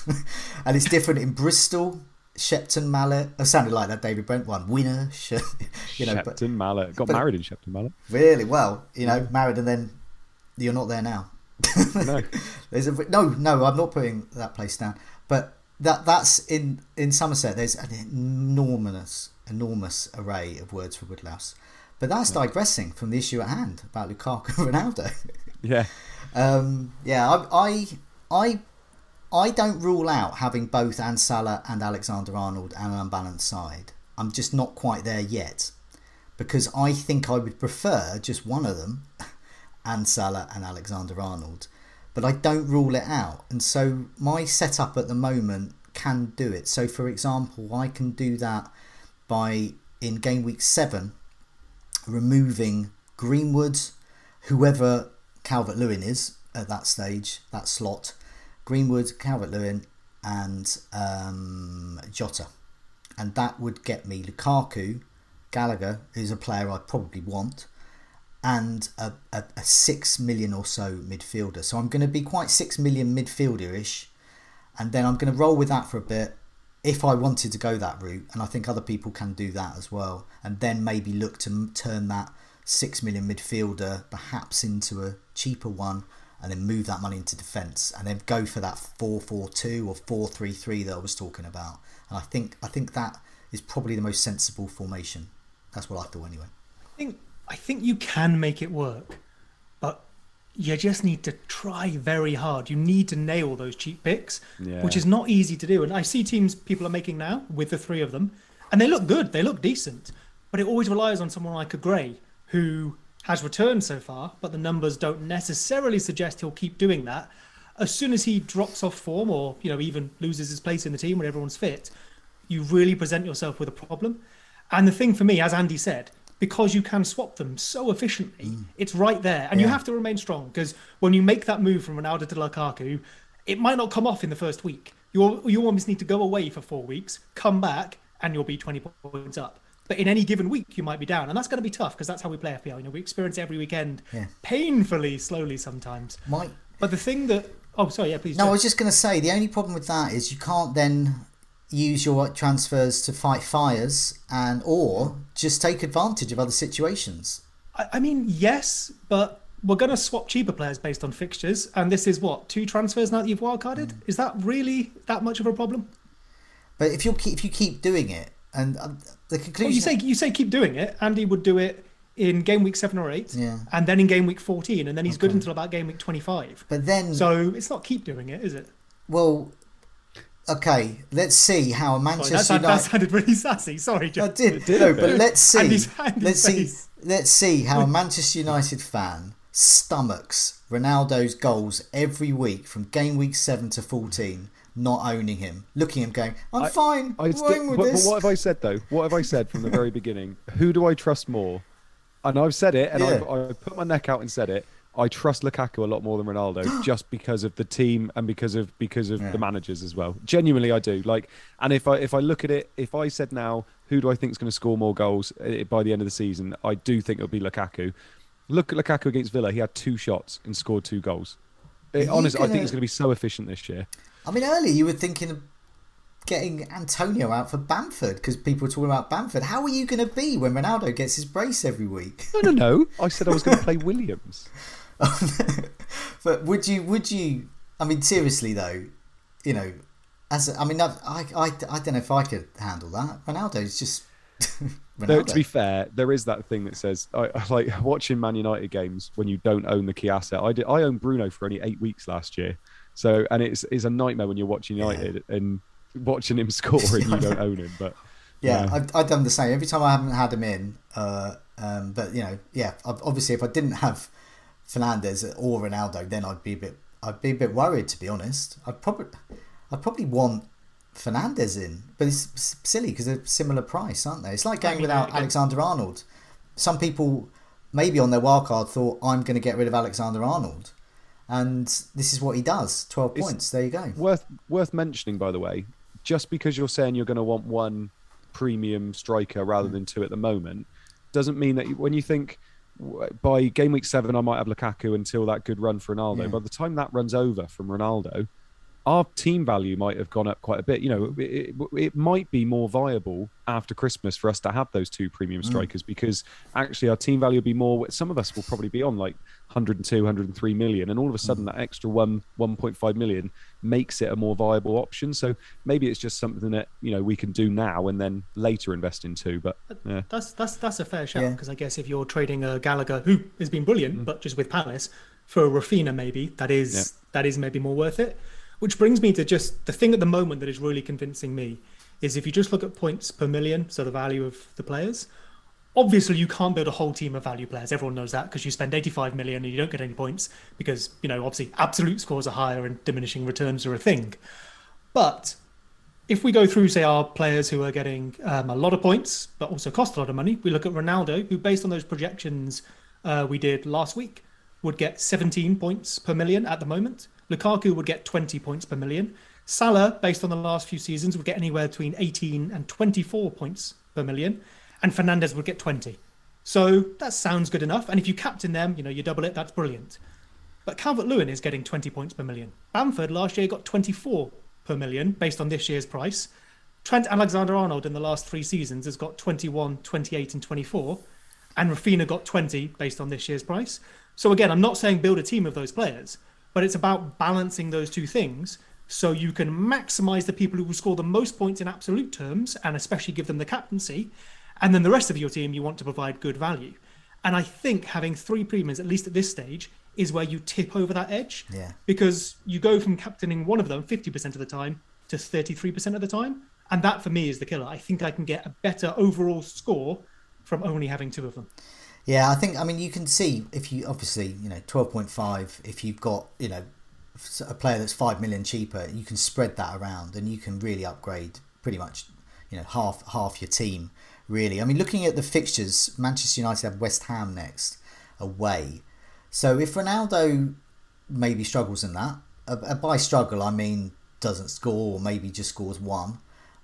And it's different in Bristol. Shepton Mallet. I sounded like that David Brent one. Winner, you know. Shepton but, Mallet got but, married in Shepton Mallet. Really well, you know, married and then you're not there now. No, there's a no, no. I'm not putting that place down. But that that's in in Somerset. There's an enormous, enormous array of words for woodlouse. But that's yeah. digressing from the issue at hand about Lukaku and Ronaldo. Yeah, um, yeah. I, I, I, I don't rule out having both and Salah and Alexander-Arnold and an unbalanced side. I'm just not quite there yet, because I think I would prefer just one of them. And Salah and Alexander-Arnold, but I don't rule it out, and so my setup at the moment can do it. So for example, I can do that by in game week seven removing Greenwood, whoever Calvert-Lewin is at that stage, that slot, Greenwood, Calvert-Lewin and um, Jota, and that would get me Lukaku, Gallagher, who's a player I probably want, and a, a, a six million or so midfielder. So I'm going to be quite six million midfielder-ish, and then I'm going to roll with that for a bit if I wanted to go that route, and I think other people can do that as well, and then maybe look to turn that six million midfielder perhaps into a cheaper one, and then move that money into defence, and then go for that four four two or four three three that I was talking about. And I think I think that is probably the most sensible formation. That's what I thought anyway. think I think you can make it work, but you just need to try very hard. You need to nail those cheap picks, Yeah. which is not easy to do. And I see teams people are making now with the three of them, and they look good. They look decent, but it always relies on someone like a Gray who has returned so far, but the numbers don't necessarily suggest he'll keep doing that. As soon as he drops off form, or you know even loses his place in the team when everyone's fit, you really present yourself with a problem. And the thing for me, as Andy said, because you can swap them so efficiently, mm. it's right there. And yeah. you have to remain strong, because when you make that move from Ronaldo to Lukaku, it might not come off in the first week. You you almost need to go away for four weeks, come back, and you'll be twenty points up. But in any given week, you might be down. And that's going to be tough, because that's how we play F P L. You know, we experience it every weekend, yeah. painfully slowly sometimes. My... But the thing that... Oh, sorry, yeah, please. No, do. I was just going to say, the only problem with that is you can't then use your transfers to fight fires and or just take advantage of other situations. I, I mean, yes, but we're going to swap cheaper players based on fixtures. And this is what, two transfers now that you've wildcarded? Mm. Is that really that much of a problem? But if you if you keep doing it, and um, the conclusion... Well, you say you say keep doing it. Andy would do it in game week seven or eight, yeah. and then in game week fourteen, and then he's okay. good until about game week twenty-five. But then... So it's not keep doing it, is it? Well... Okay, let's see how a Manchester Sorry, that, United... that sounded really sassy. Sorry, John. I did. did no, but let's see. Andy's, Andy's let's see. face. Let's see how a Manchester United fan stomachs Ronaldo's goals every week from game week seven to fourteen, not owning him, looking at him, going, "I'm I, fine. I, I with but, this." But what have I said though? What have I said from the very beginning? Who do I trust more? And I've said it, and yeah. I've, I've put my neck out and said it. I trust Lukaku a lot more than Ronaldo, just because of the team and because of because of yeah. the managers as well. Genuinely, I do. Like, and if I if I look at it, if I said now, who do I think is going to score more goals by the end of the season? I do think it'll be Lukaku. Look at Lukaku against Villa; he had two shots and scored two goals. It, honestly, gonna... I think he's going to be so efficient this year. I mean, earlier you were thinking of getting Antonio out for Bamford because people were talking about Bamford. How are you going to be when Ronaldo gets his brace every week? No, no, no. I said I was going to play Williams. But would you? Would you? I mean, seriously though, you know, as a, I mean, I, I, I, I don't know if I could handle that. Ronaldo's just. Ronaldo. No, to be fair, there is that thing that says I, I like watching Man United games when you don't own the key asset. I did. I owned Bruno for only eight weeks last year, so and it's it's a nightmare when you're watching United yeah. and watching him score and you don't own him. But yeah, yeah. I've, I've done the same every time I haven't had him in. Uh, um, but you know, yeah, obviously if I didn't have Fernandes or Ronaldo, then I'd be a bit I'd be a bit worried, to be honest. I'd probably I'd probably want Fernandes in, but it's silly because they're similar price, aren't they? It's like going without Alexander Arnold. Some people maybe on their wildcard thought, I'm going to get rid of Alexander Arnold, and this is what he does. twelve it's points. There you go. Worth worth mentioning, by the way, just because you're saying you're going to want one premium striker rather mm. than two at the moment, doesn't mean that when you think by game week seven I might have Lukaku until that good run for Ronaldo. Yeah. By the time that runs over from Ronaldo, our team value might have gone up quite a bit. You know, it, it, it might be more viable after Christmas for us to have those two premium strikers mm. because actually our team value will be more. Some of us will probably be on like one hundred and two, one hundred and three million, and all of a sudden mm. that extra one, one point five million makes it a more viable option. So maybe it's just something that, you know, we can do now and then later invest into. But yeah. that's that's that's a fair shout because yeah. I guess if you're trading a Gallagher who has been brilliant, mm. but just with Palace for a Rafinha, maybe that is yeah. that is maybe more worth it. Which brings me to just the thing at the moment that is really convincing me is if you just look at points per million, so the value of the players, obviously you can't build a whole team of value players. Everyone knows that because you spend eighty-five million and you don't get any points because, you know, obviously absolute scores are higher and diminishing returns are a thing. But if we go through, say, our players who are getting um, a lot of points, but also cost a lot of money, we look at Ronaldo, who based on those projections uh, we did last week, would get seventeen points per million at the moment. Lukaku would get twenty points per million. Salah, based on the last few seasons, would get anywhere between eighteen and twenty-four points per million. And Fernandes would get twenty. So that sounds good enough. And if you captain them, you know, you double it, that's brilliant. But Calvert-Lewin is getting twenty points per million. Bamford last year got twenty-four per million based on this year's price. Trent Alexander-Arnold in the last three seasons has got twenty-one, twenty-eight and twenty-four. And Rafinha got twenty based on this year's price. So again, I'm not saying build a team of those players, but it's about balancing those two things so you can maximize the people who will score the most points in absolute terms and especially give them the captaincy. And then the rest of your team, you want to provide good value. And I think having three premiums, at least at this stage, is where you tip over that edge. Yeah. Because you go from captaining one of them fifty percent of the time to thirty-three percent of the time. And that, for me, is the killer. I think I can get a better overall score from only having two of them. Yeah, I think, I mean, you can see if you, obviously, you know, twelve point five, if you've got, you know, a player that's five million cheaper, you can spread that around and you can really upgrade pretty much, you know, half half your team, really. I mean, looking at the fixtures, Manchester United have West Ham next, away. So if Ronaldo maybe struggles in that, uh, by struggle, I mean doesn't score or maybe just scores one,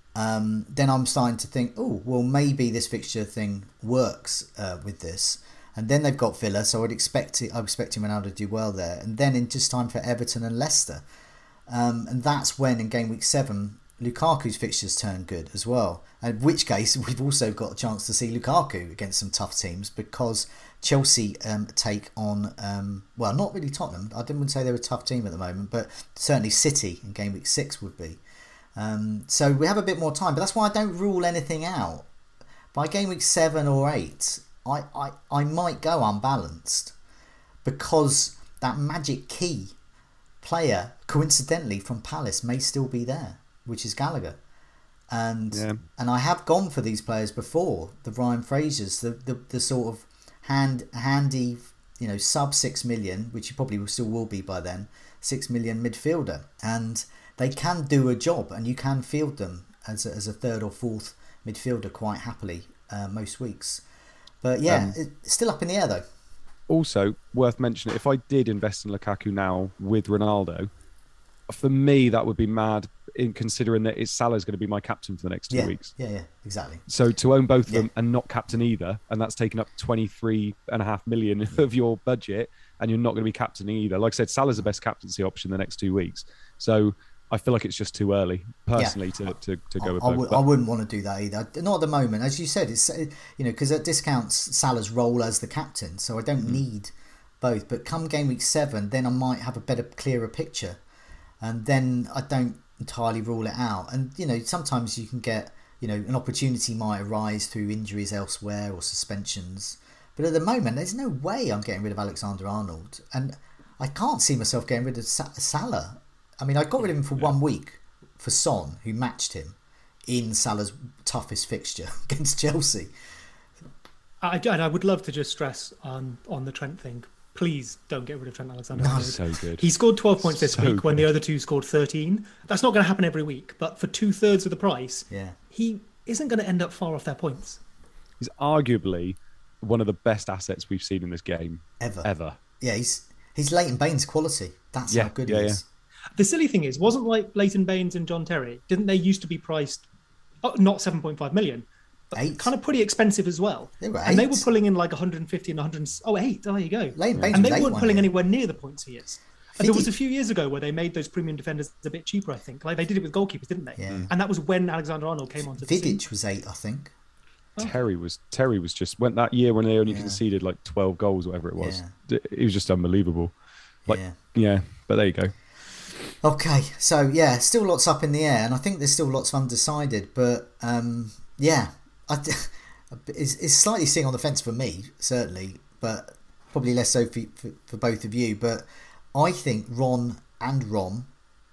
um, then I'm starting to think, oh, well, maybe this fixture thing works uh, with this. And then they've got Villa, so I'd expect it, I'm expecting Ronaldo to do well there. And then in just time for Everton and Leicester. Um, and that's when, in game week seven, Lukaku's fixtures turn good as well. In which case, we've also got a chance to see Lukaku against some tough teams because Chelsea um, take on, um, well, not really Tottenham. I didn't say they're a tough team at the moment, but certainly City in game week six would be. Um, so we have a bit more time, but that's why I don't rule anything out. By game week seven or eight, I, I, I might go unbalanced because that magic key player, coincidentally, from Palace may still be there, which is Gallagher. And yeah. and I have gone for these players before, the Ryan Frasers, the, the, the sort of hand handy, you know, sub six million, which you probably will still will be by then, six million midfielder. And they can do a job and you can field them as a, as a third or fourth midfielder quite happily uh, most weeks. But yeah, um, it's still up in the air though. Also, worth mentioning, if I did invest in Lukaku now with Ronaldo, for me, that would be mad in considering that it's Salah's going to be my captain for the next two yeah, weeks. Yeah, yeah, exactly. So to own both of yeah. them and not captain either, and that's taken up twenty-three and a half million of your budget, and you're not going to be captaining either. Like I said, Salah's the best captaincy option the next two weeks. So I feel like it's just too early, personally, yeah. to, to, to go I, with I both. Would, but, I wouldn't want to do that either. Not at the moment. As you said, it's you know because it discounts Salah's role as the captain, so I don't mm-hmm. need both. But come game week seven, then I might have a better, clearer picture, and then I don't entirely rule it out. And you know, sometimes you can get you know an opportunity might arise through injuries elsewhere or suspensions. But at the moment, there's no way I'm getting rid of Alexander Arnold, and I can't see myself getting rid of Sa- Salah. I mean, I got rid of him for one week for Son, who matched him in Salah's toughest fixture against Chelsea. I, and I would love to just stress on, on the Trent thing. Please don't get rid of Trent Alexander-Arnold. So good. He scored twelve points this so week good. when the other two scored thirteen. That's not going to happen every week, but for two thirds of the price, yeah. he isn't going to end up far off their points. He's arguably one of the best assets we've seen in this game ever. Ever. Yeah, he's he's Leighton Baines quality. That's yeah, how good yeah, he is. Yeah. The silly thing is, wasn't like Leighton Baines and John Terry, didn't they used to be priced, oh, not seven point five million, but eight. kind of pretty expensive as well. They were eight. And they were pulling in like one hundred fifty and one hundred, oh, eight, oh, there you go. Leighton Baines and they was weren't eight pulling one anywhere near the points he is. And Vidic. there was a few years ago where they made those premium defenders a bit cheaper, I think. Like they did it with goalkeepers, didn't they? Yeah. And that was when Alexander-Arnold came onto the scene. Vidic was eight, I think. Oh. Terry was Terry was just went that year when they only Yeah. conceded like twelve goals, whatever it was. Yeah. It was just unbelievable. Like yeah. yeah, but there you go. Okay, so yeah, still lots up in the air, and I think there's still lots of undecided. But um, yeah, I, it's, it's slightly sitting on the fence for me, certainly, but probably less so for, for, for both of you. But I think Ron and Rom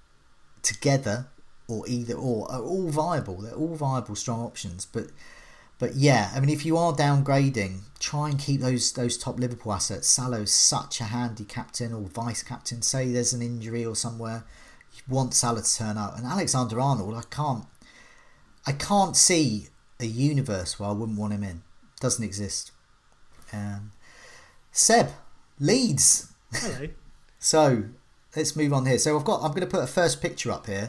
together, or either or, are all viable. They're all viable, strong options. But but yeah, I mean, if you are downgrading, try and keep those those top Liverpool assets. Salah's such a handy captain or vice captain. Say there's an injury or somewhere, you want Salah to turn up. And Alexander Arnold, I can't, I can't see a universe where I wouldn't want him in. Doesn't exist. Um, Seb, Leeds. Hello. So let's move on here. So I've got. I'm going to put a first picture up here.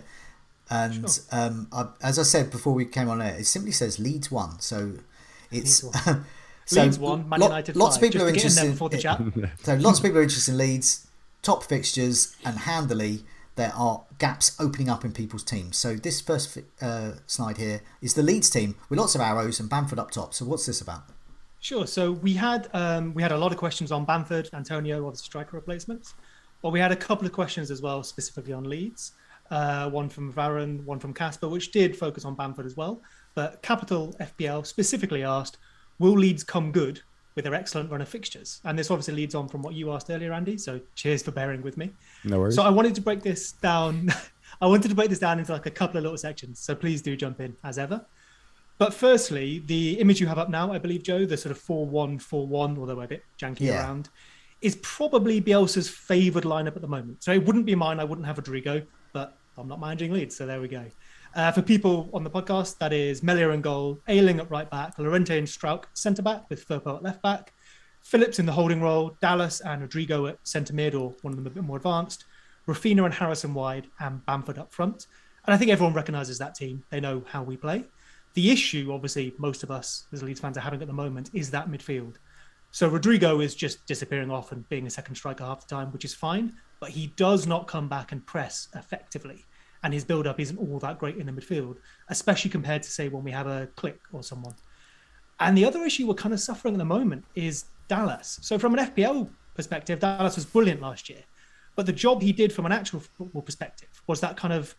And Sure. um, I, as I said before we came on air, it simply says Leeds won. So it's Leeds won. so Leeds won, Man lot- United lots of five. people Just are to get in interested. there before the chat. So lots of people are interested in Leeds, top fixtures, and handily there are gaps opening up in people's teams. So this first fi- uh, slide here is the Leeds team with lots of arrows and Bamford up top. So what's this about? Sure. So we had um, we had a lot of questions on Bamford, Antonio, or the striker replacements, but we had a couple of questions as well, specifically on Leeds. Uh, one from Varun, one from Casper, which did focus on Bamford as well. But Capital F P L specifically asked, will Leeds come good with their excellent run of fixtures. And this obviously leads on from what you asked earlier, Andy. So cheers for bearing with me. No worries. So I wanted to break this down. I wanted to break this down into like a couple of little sections. So please do jump in as ever. But firstly, the image you have up now, I believe, Joe, the sort of four one four one, although a bit janky Yeah. around, is probably Bielsa's favoured lineup at the moment. So it wouldn't be mine. I wouldn't have Rodrigo, but I'm not managing Leeds. So there we go. Uh, for people on the podcast, that is Melia in goal, Ayling at right back, Llorente and Strauch centre back with Firpo at left back, Phillips in the holding role, Dallas and Rodrigo at centre mid, or one of them a bit more advanced, Rafinha and Harrison wide, and Bamford up front. And I think everyone recognises that team. They know how we play. The issue, obviously, most of us as Leeds fans are having at the moment is that midfield. So Rodrigo is just disappearing off and being a second striker half the time, which is fine, but he does not come back and press effectively. And his build-up isn't all that great in the midfield, especially compared to, say, when we have a Click or someone. And the other issue we're kind of suffering at the moment is Dallas. So from an F P L perspective, Dallas was brilliant last year. But the job he did from an actual football perspective was that kind of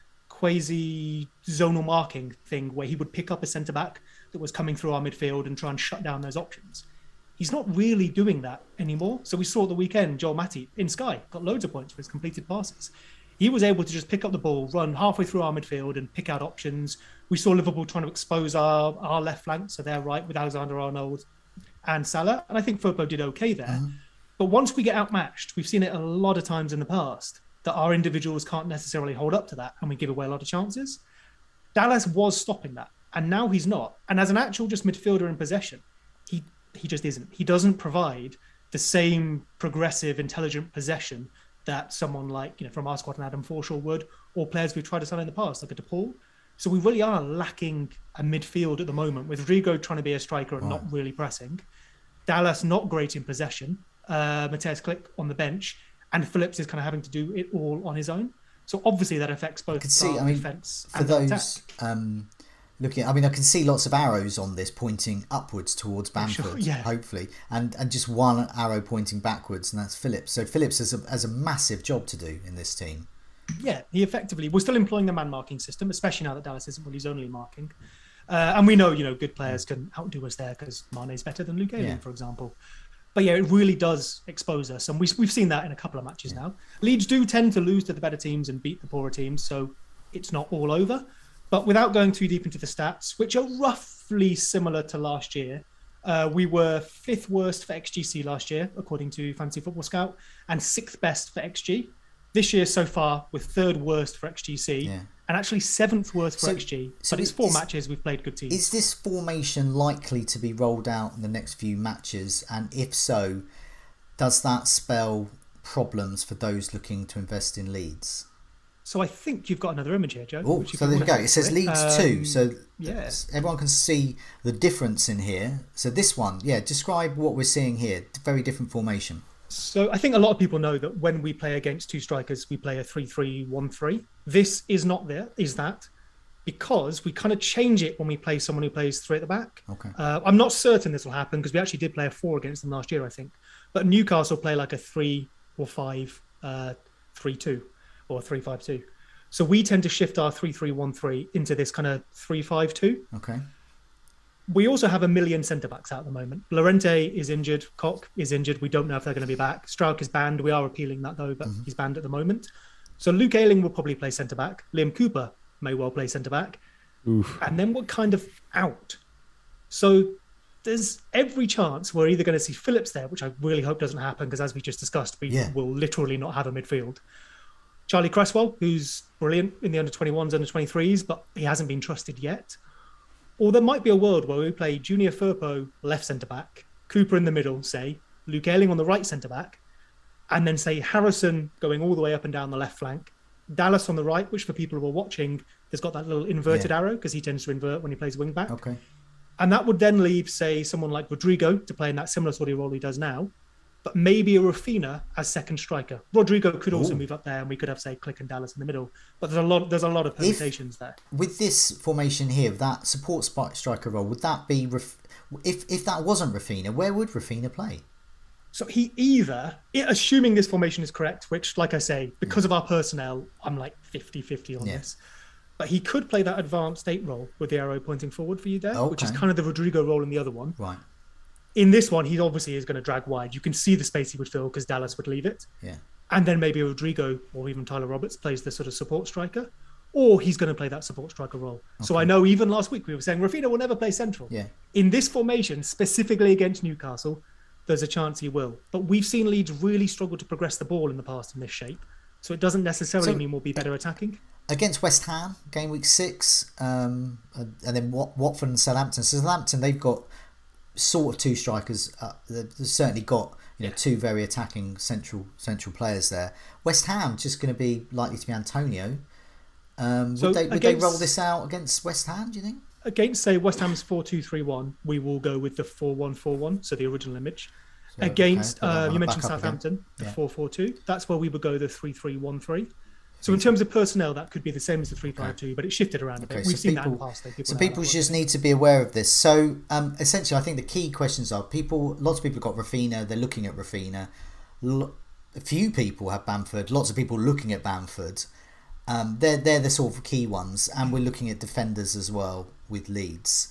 quasi zonal marking thing where he would pick up a centre back that was coming through our midfield and try and shut down those options. He's not really doing that anymore. So we saw at the weekend, Joel Matip in Sky got loads of points for his completed passes. He was able to just pick up the ball, run halfway through our midfield and pick out options. We saw Liverpool trying to expose our, our left flank, so they're right with Alexander-Arnold and Salah. And I think Firpo did okay there. Mm-hmm. But once we get outmatched, we've seen it a lot of times in the past, that our individuals can't necessarily hold up to that and we give away a lot of chances. Dallas was stopping that, and now he's not. And as an actual just midfielder in possession, he he just isn't. He doesn't provide the same progressive, intelligent possession that someone like, you know, from our squad, and Adam Forshaw would, or players we've tried to sign in the past, like a DePaul. So we really are lacking a midfield at the moment, with Rodrigo trying to be a striker and right. not really pressing. Dallas not great in possession. Uh, Mateus Click on the bench. And Phillips is kind of having to do it all on his own. So obviously that affects both I see, I mean, defence for and those um, looking, I mean, I can see lots of arrows on this pointing upwards towards Bamford, sure, yeah. hopefully, and and just one arrow pointing backwards, and that's Phillips. So Phillips has a, has a massive job to do in this team. Yeah, he effectively, we're still employing the man marking system, especially now that Dallas isn't really zonally marking. Uh, and we know, you know, good players can outdo us there because Mane's better than Luke Ayling, yeah. for example. But yeah, it really does expose us. And we, we've seen that in a couple of matches yeah. now. Leeds do tend to lose to the better teams and beat the poorer teams, so it's not all over. But without going too deep into the stats, which are roughly similar to last year, uh, we were fifth worst for X G C last year, according to Fantasy Football Scout, and sixth best for X G. This year so far, we're third worst for X G C, yeah. and actually seventh worst for so, X G. So but it's four is, matches, we've played good teams. Is this formation likely to be rolled out in the next few matches? And if so, does that spell problems for those looking to invest in Leeds? So I think you've got another image here, Joe. Oh, so there we go. It says Leeds um, two. So yeah. everyone can see the difference in here. So this one, yeah, describe what we're seeing here. Very different formation. So I think a lot of people know that when we play against two strikers, we play a three three one three. This is not there, is that? Because we kind of change it when we play someone who plays three at the back. Okay. Uh, I'm not certain this will happen because we actually did play a four against them last year, I think. But Newcastle play like a three or five, uh, three two or three five two. So we tend to shift our three three one three into this kind of three five two. Okay. We also have a million centre-backs out at the moment. Llorente is injured. Koch is injured. We don't know if they're going to be back. Strauch is banned. We are appealing that, though, but mm-hmm. he's banned at the moment. So Luke Ayling will probably play centre-back. Liam Cooper may well play centre-back. Oof. And then we're kind of out. So there's every chance we're either going to see Phillips there, which I really hope doesn't happen, because as we just discussed, we yeah. will literally not have a midfield. Charlie Cresswell, who's brilliant in the under twenty-ones, under twenty-threes, but he hasn't been trusted yet. Or there might be a world where we play Junior Firpo left centre-back, Cooper in the middle, say, Luke Ayling on the right centre-back, and then, say, Harrison going all the way up and down the left flank, Dallas on the right, which for people who are watching, has got that little inverted yeah. arrow because he tends to invert when he plays wing-back. Okay. And that would then leave, say, someone like Rodrigo to play in that similar sort of role he does now, but maybe a Rafinha as second striker. Rodrigo could also Ooh. move up there, and we could have, say, Click and Dallas in the middle. But there's a lot. There's a lot of permutations if, there. With this formation here, that support striker role, would that be if if that wasn't Rafinha? Where would Rafinha play? So he either, assuming this formation is correct, which, like I say, because of our personnel, I'm like fifty-fifty on yeah. this. But he could play that advanced eight role with the arrow pointing forward for you there, okay. which is kind of the Rodrigo role in the other one. Right. In this one, he obviously is going to drag wide. You can see the space he would fill because Dallas would leave it. Yeah. And then maybe Rodrigo or even Tyler Roberts plays the sort of support striker, or he's going to play that support striker role. Okay. So I know even last week we were saying Rafinha will never play central. Yeah. In this formation, specifically against Newcastle, there's a chance he will. But we've seen Leeds really struggle to progress the ball in the past in this shape. So it doesn't necessarily so, mean we'll be better attacking. Against West Ham, game week six, um, and then Wat- Watford and Southampton. So Southampton, they've got sort of two strikers. Uh, they've certainly got you know yeah. two very attacking central central players there. West Ham just going to be likely to be Antonio. Um, so would they would against, they roll this out against West Ham? Do you think? Against say West Ham's four two three one, we will go with the four one four one, so the original image. So, against okay, uh, you mentioned Southampton, the yeah. four four two. That's where we would go the three three one three. So in terms of personnel, that could be the same as the three five two, okay. but it shifted around a bit. Okay, We've so seen people, that in the past. Though. People so people just need to be aware of this. So um, essentially, I think the key questions are people. Lots of people have got Rafinha. They're looking at Rafinha. L- a few people have Bamford. Lots of people looking at Bamford. Um, they're they're the sort of key ones, and we're looking at defenders as well with Leeds.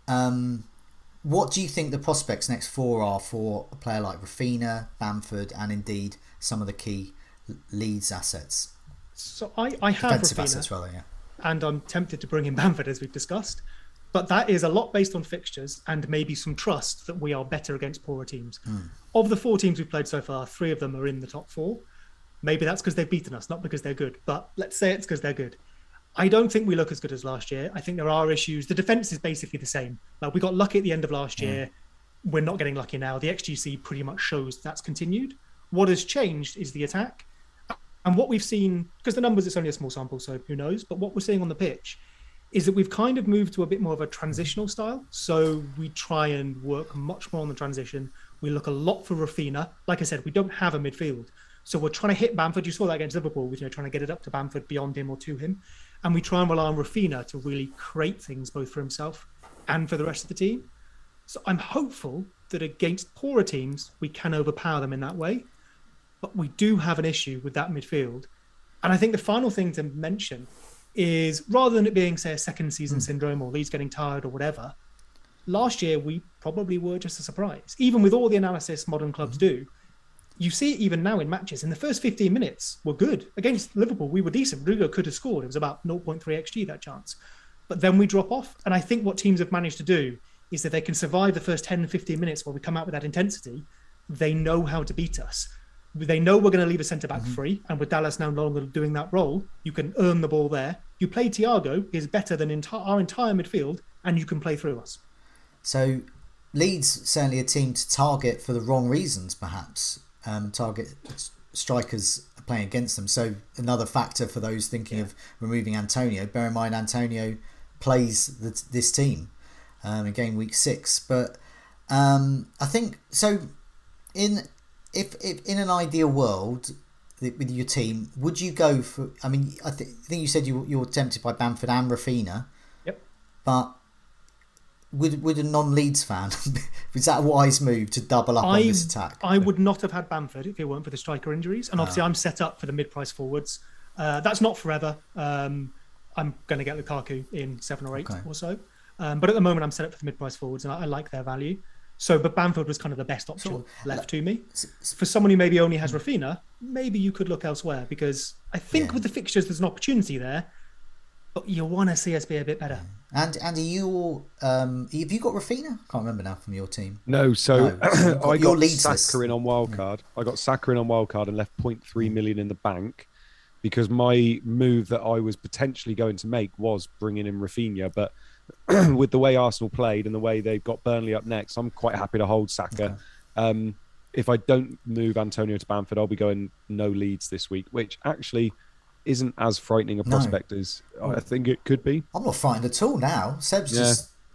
Um, what do you think the prospects next four are for a player like Rafinha, Bamford, and indeed some of the key Leeds assets? So I, I have Defensive Rafinha, assets, rather, yeah. And I'm tempted to bring in Bamford, as we've discussed. But that is a lot based on fixtures and maybe some trust that we are better against poorer teams. Mm. Of the four teams we've played so far, three of them are in the top four. Maybe that's because they've beaten us, not because they're good. But let's say it's because they're good. I don't think we look as good as last year. I think there are issues. The defence is basically the same. Like we got lucky at the end of last year. Mm. We're not getting lucky now. The X G C pretty much shows that's continued. What has changed is the attack. And what we've seen, because the numbers, it's only a small sample, so who knows, but what we're seeing on the pitch is that we've kind of moved to a bit more of a transitional style. So we try and work much more on the transition. We look a lot for Rafinha. Like I said, we don't have a midfield. So we're trying to hit Bamford. You saw that against Liverpool, with, you know, trying to get it up to Bamford, beyond him or to him. And we try and rely on Rafinha to really create things both for himself and for the rest of the team. So I'm hopeful that against poorer teams, we can overpower them in that way. But we do have an issue with that midfield. And I think the final thing to mention is, rather than it being, say, a second season mm. syndrome or Leeds getting tired or whatever, last year we probably were just a surprise. Even with all the analysis modern clubs mm. do, you see it even now in matches. In the first fifteen minutes, we're good. Against Liverpool, we were decent. Rodrigo could have scored. It was about zero point three X G, that chance. But then we drop off. And I think what teams have managed to do is that they can survive the first ten, fifteen minutes where we come out with that intensity. They know how to beat us. They know we're going to leave a centre-back mm-hmm. free, and with Dallas now no longer doing that role, you can earn the ball there. You play Thiago is better than enti- our entire midfield, and you can play through us. So Leeds certainly a team to target for the wrong reasons, perhaps. Um, target strikers playing against them. So another factor for those thinking yeah. of removing Antonio. Bear in mind, Antonio plays the, this team um, in game week six. But um, I think so. In If, if in an ideal world with your team, would you go for? I mean, I, th- I think you said you you were tempted by Bamford and Rafinha. Yep. But would would a non-Leeds fan is that a wise move to double up I, on this attack? I would not have had Bamford if it weren't for the striker injuries, and obviously oh. I'm set up for the mid-price forwards. Uh, that's not forever. Um, I'm going to get Lukaku in seven or eight okay. or so, um, but at the moment I'm set up for the mid-price forwards, and I, I like their value. So, but Bamford was kind of the best option so, left to me. For someone who maybe only has Rafinha, maybe you could look elsewhere, because I think yeah. with the fixtures there's an opportunity there, but you want to see us be a bit better. And and are you um have you got Rafinha? I can't remember now from your team. No, so, no, so got, I got Saka in on wildcard. Yeah. I got Saka in on wildcard and left zero point three million in the bank, because my move that I was potentially going to make was bringing in Rafinha, but with the way Arsenal played and the way they've got Burnley up next, I'm quite happy to hold Saka. Okay. Um, if I don't move Antonio to Bamford, I'll be going no Leeds this week, which actually isn't as frightening a prospect no. as I think it could be. I'm not frightened at all now. Seb's yeah.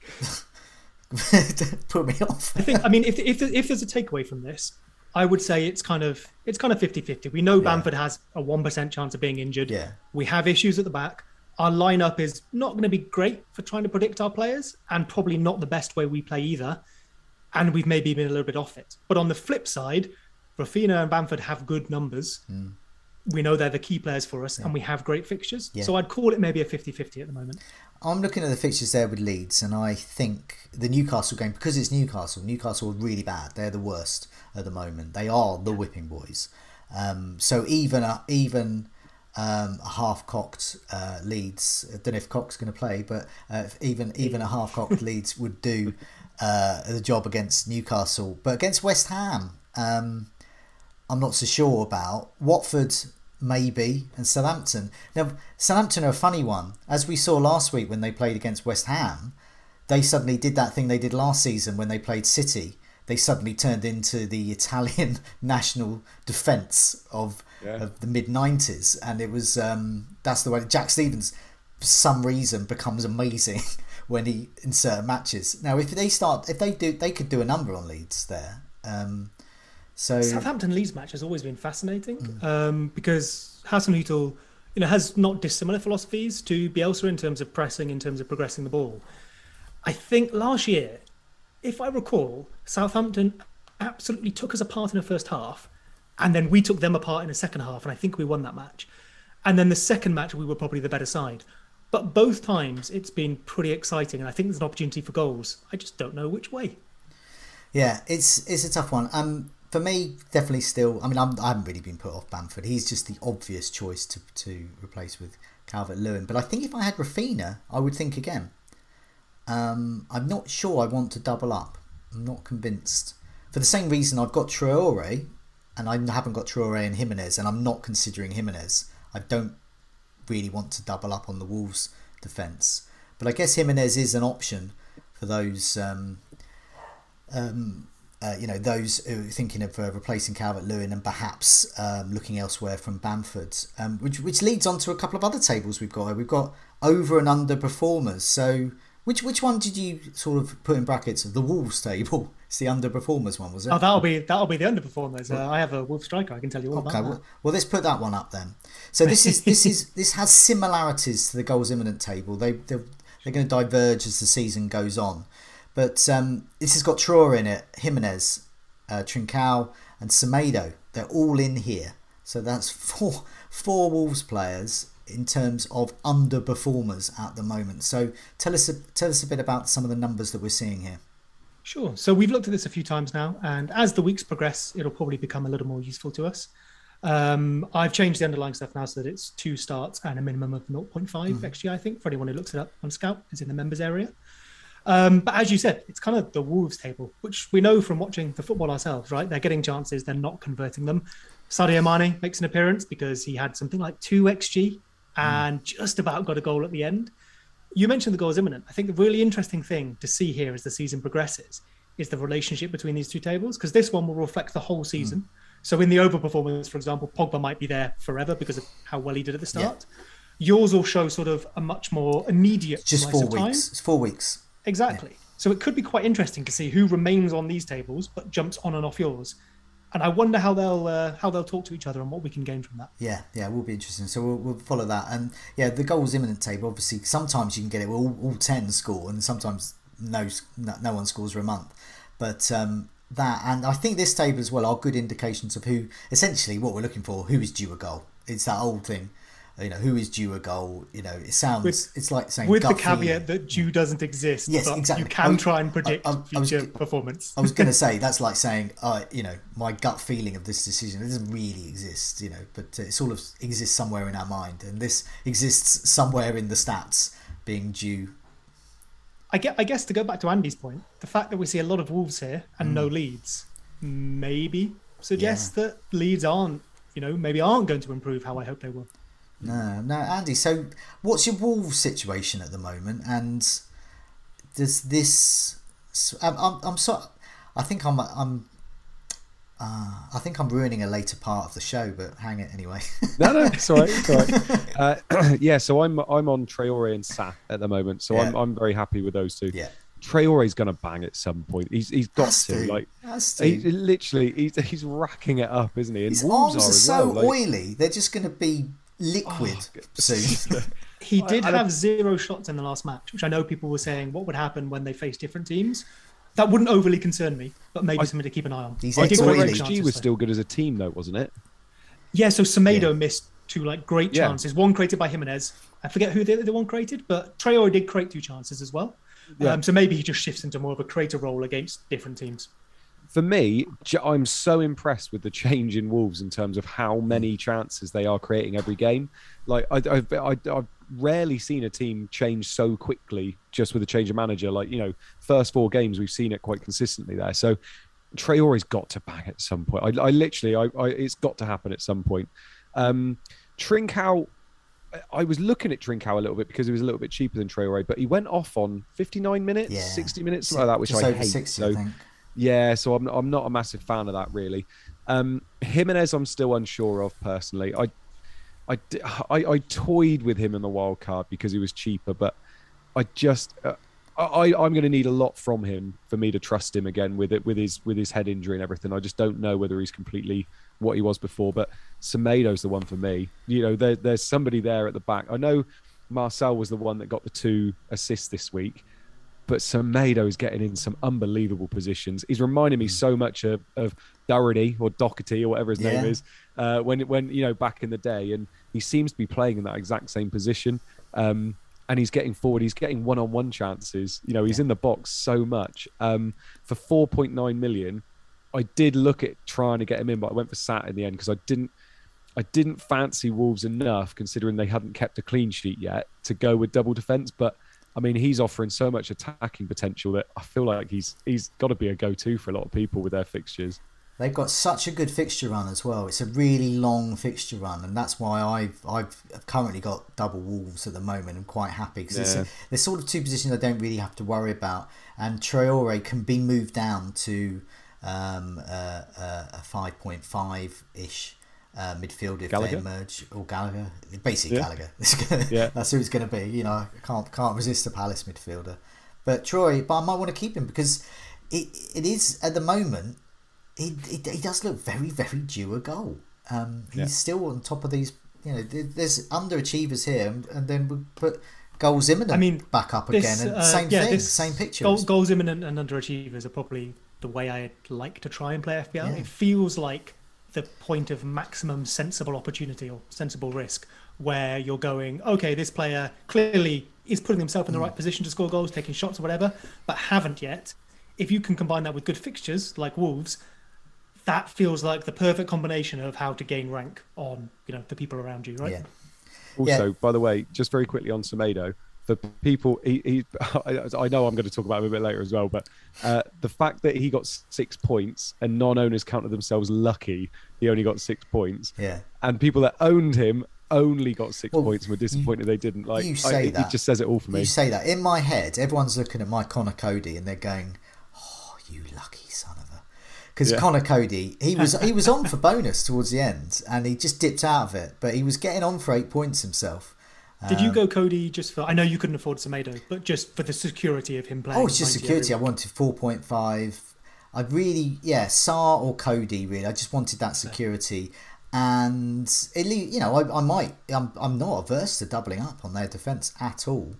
just put me off. I think. I mean, if if if there's a takeaway from this, I would say it's kind of it's kind of fifty-fifty. We know yeah. Bamford has a one percent chance of being injured. Yeah. We have issues at the back. Our lineup is not going to be great for trying to predict our players, and probably not the best way we play either. And we've maybe been a little bit off it. But on the flip side, Rafinha and Bamford have good numbers. Mm. We know they're the key players for us, yeah. and we have great fixtures. Yeah. So I'd call it maybe a fifty-fifty at the moment. I'm looking at the fixtures there with Leeds, and I think the Newcastle game, because it's Newcastle, Newcastle are really bad. They're the worst at the moment. They are the whipping boys. Um, so even a, even um, a half-cocked uh, Leeds, I don't know if Cock's going to play, but uh, even even a half-cocked Leeds would do uh, the job against Newcastle. But against West Ham, um, I'm not so sure about. Watford, maybe, and Southampton. Now, Southampton are a funny one. As we saw last week when they played against West Ham, they suddenly did that thing they did last season when they played City. They suddenly turned into the Italian national defence of, yeah. of the mid nineties, and it was um, that's the way Jack Stevens, for some reason, becomes amazing when he in certain matches. Now, if they start, if they do, they could do a number on Leeds there. Um, so Southampton Leeds match has always been fascinating mm. um, because Hasenhüttl, you know, has not dissimilar philosophies to Bielsa in terms of pressing, in terms of progressing the ball. I think last year, if I recall, Southampton absolutely took us apart in the first half, and then we took them apart in the second half, and I think we won that match. And then the second match, we were probably the better side. But both times, it's been pretty exciting, and I think there's an opportunity for goals. I just don't know which way. Yeah, it's it's a tough one. Um, for me, definitely still. I mean, I'm, I haven't really been put off Bamford. He's just the obvious choice to to replace with Calvert-Lewin. But I think if I had Rafinha, I would think again. Um, I'm not sure I want to double up. I'm not convinced. For the same reason, I've got Traore, and I haven't got Traore and Jimenez, and I'm not considering Jimenez. I don't really want to double up on the Wolves' defence. But I guess Jimenez is an option for those, um, um, uh, you know, those who are thinking of uh, replacing Calvert-Lewin and perhaps um, looking elsewhere from Bamford, um, which which leads on to a couple of other tables we've got. We've got over and under performers. So. Which which one did you sort of put in brackets of the Wolves table? It's the underperformers one, was it? Oh, that'll be that'll be the underperformers. Uh, I have a Wolves striker. I can tell you all okay, about well, that. Well, let's put that one up then. So this is this is this has similarities to the goals imminent table. They they're, they're going to diverge as the season goes on, but um, this has got Traore in it, Jimenez, uh, Trincao, and Semedo. They're all in here. So that's four four Wolves players in terms of underperformers at the moment. So tell us a, tell us a bit about some of the numbers that we're seeing here. Sure. So we've looked at this a few times now, and as the weeks progress, it'll probably become a little more useful to us. Um, I've changed the underlying stuff now so that it's two starts and a minimum of zero point five mm-hmm. X G, I think, for anyone who looks it up on Scout. It's in the members area. Um, but as you said, it's kind of the Wolves table, which we know from watching the football ourselves, right? They're getting chances, they're not converting them. Sadio Mane makes an appearance because he had something like two X G and mm. just about got a goal at the end. You mentioned the goals imminent. I think the really interesting thing to see here as the season progresses is the relationship between these two tables, because this one will reflect the whole season. Mm. So in the overperformance, for example, Pogba might be there forever because of how well he did at the start. Yeah. Yours will show sort of a much more immediate it's just four weeks. Time. It's four weeks. Exactly. Yeah. So it could be quite interesting to see who remains on these tables but jumps on and off yours. And I wonder how they'll uh, how they'll talk to each other and what we can gain from that. Yeah, yeah, it will be interesting. So we'll, we'll follow that. And yeah, the goals imminent table, obviously, sometimes you can get it all, all ten score, and sometimes no, no one scores for a month. But um, that, and I think this table as well are good indications of who, essentially what we're looking for, who is due a goal. It's that old thing. You know, who is due a goal? You know, it sounds, with, it's like saying with gut the caveat feeling. that due doesn't exist. Yes, but exactly. You can try and predict I, I, I future was, performance. I was going to say that's like saying, uh, you know, my gut feeling of this decision, it doesn't really exist, you know, but it sort of exists somewhere in our mind, and this exists somewhere in the stats being due. I get. I guess to go back to Andy's point, the fact that we see a lot of Wolves here and mm. no Leeds maybe suggests yeah. that Leeds aren't, you know, maybe aren't going to improve how I hope they will. No, no, Andy. So, what's your Wolves situation at the moment? And does this? I'm, I'm, I'm so. I think I'm, I'm. Uh, I think I'm ruining a later part of the show, but hang it anyway. no, no, it's all right. It's all right. Uh, yeah, so I'm, I'm on Traore and Sa at the moment, so yeah. I'm, I'm very happy with those two. Yeah. Traore's going to bang at some point. He's he's got Has to. to. Like Has to. He, literally, he's he's racking it up, isn't he? And His Wolves arms are, are as so well. Like, oily; they're just going to be liquid oh, soon. He did I, I have zero shots in the last match, which I know people were saying what would happen when they face different teams. That wouldn't overly concern me, but maybe I, something to keep an eye on. These I think oily. X G was still good as a team, though, wasn't it? Yeah, so Semedo yeah. missed two like great yeah. chances. One created by Jimenez, I forget who the, the one created, but Traore did create two chances as well. Yeah. Um, so maybe he just shifts into more of a creator role against different teams. For me, I'm so impressed with the change in Wolves in terms of how many chances they are creating every game. Like I, I've, I, I've rarely seen a team change so quickly just with a change of manager. Like, you know, first four games we've seen it quite consistently there. So Traore's got to bang at some point. I, I literally, I, I, it's got to happen at some point. Um, Trincao, I was looking at Trincao a little bit because he was a little bit cheaper than Traore, but he went off on fifty-nine minutes, yeah. sixty minutes, something like that, which Just I over hate. sixty, so, I think. Yeah, so I'm I'm not a massive fan of that really. Um, Jimenez, I'm still unsure of personally. I, I, I, I toyed with him in the wild card because he was cheaper, but I just uh, I I'm going to need a lot from him for me to trust him again with it with his with his head injury and everything. I just don't know whether he's completely what he was before. But Semedo's the one for me. You know, there there's somebody there at the back. I know Marcel was the one that got the two assists this week. But Semedo is getting in some unbelievable positions. He's reminding me so much of, of Doherty or Doherty or whatever his yeah. name is uh, when, when you know, back in the day. And he seems to be playing in that exact same position. Um, and he's getting forward. He's getting one-on-one chances. You know, he's yeah. in the box so much. Um, for four point nine million, I did look at trying to get him in, but I went for Sat in the end because I didn't I didn't fancy Wolves enough, considering they hadn't kept a clean sheet yet, to go with double defence. But I mean, he's offering so much attacking potential that I feel like he's he's got to be a go-to for a lot of people with their fixtures. They've got such a good fixture run as well. It's a really long fixture run, and that's why I've I've currently got double Wolves at the moment. I'm quite happy because Yeah. it's a, there's sort of two positions I don't really have to worry about, and Traore can be moved down to um, uh, uh, a five point five ish. Uh, midfielder if Gallagher? they emerge, or Gallagher, basically Yeah. Gallagher. It's gonna, Yeah. That's who it's going to be. You know, I can't can't resist a Palace midfielder, but Troy. But I might want to keep him because it it is at the moment. He he, he does look very very due a goal. Um, he's Yeah. still on top of these. You know, there- there's underachievers here, and, and then we put goals imminent I mean, back up this, again, and uh, same yeah, thing, this same pictures. Goal, goals imminent and underachievers are probably the way I like to try and play F P L. Yeah. It feels like the point of maximum sensible opportunity or sensible risk, where you're going, okay, this player clearly is putting himself in the right position to score goals, taking shots or whatever, but haven't yet. If you can combine that with good fixtures like Wolves, that feels like the perfect combination of how to gain rank on, you know, the people around you, right? Yeah. Also, Yeah. by the way, just very quickly on Semedo, for people, he, he I know I'm going to talk about him a bit later as well, but uh, the fact that he got six points and non-owners counted themselves lucky he only got six points, Yeah. and people that owned him only got six Well, points and were disappointed they didn't. Like, you say I, that. It just says it all for me. You say that. In my head, everyone's looking at my Connor Cody and they're going, "Oh, you lucky son of a." Because Yeah. Connor Cody, he was he was on for bonus towards the end, and he just dipped out of it. But he was getting on for eight points himself. Did you Um, go Cody just for, I know you couldn't afford Semedo, but just for the security of him playing? Oh, it's just ninety security. I every week? wanted four point five. I really, yeah, Saar or Cody, really. I just wanted that security. And, it, le- you know, I, I might, I'm, I'm not averse to doubling up on their defence at all.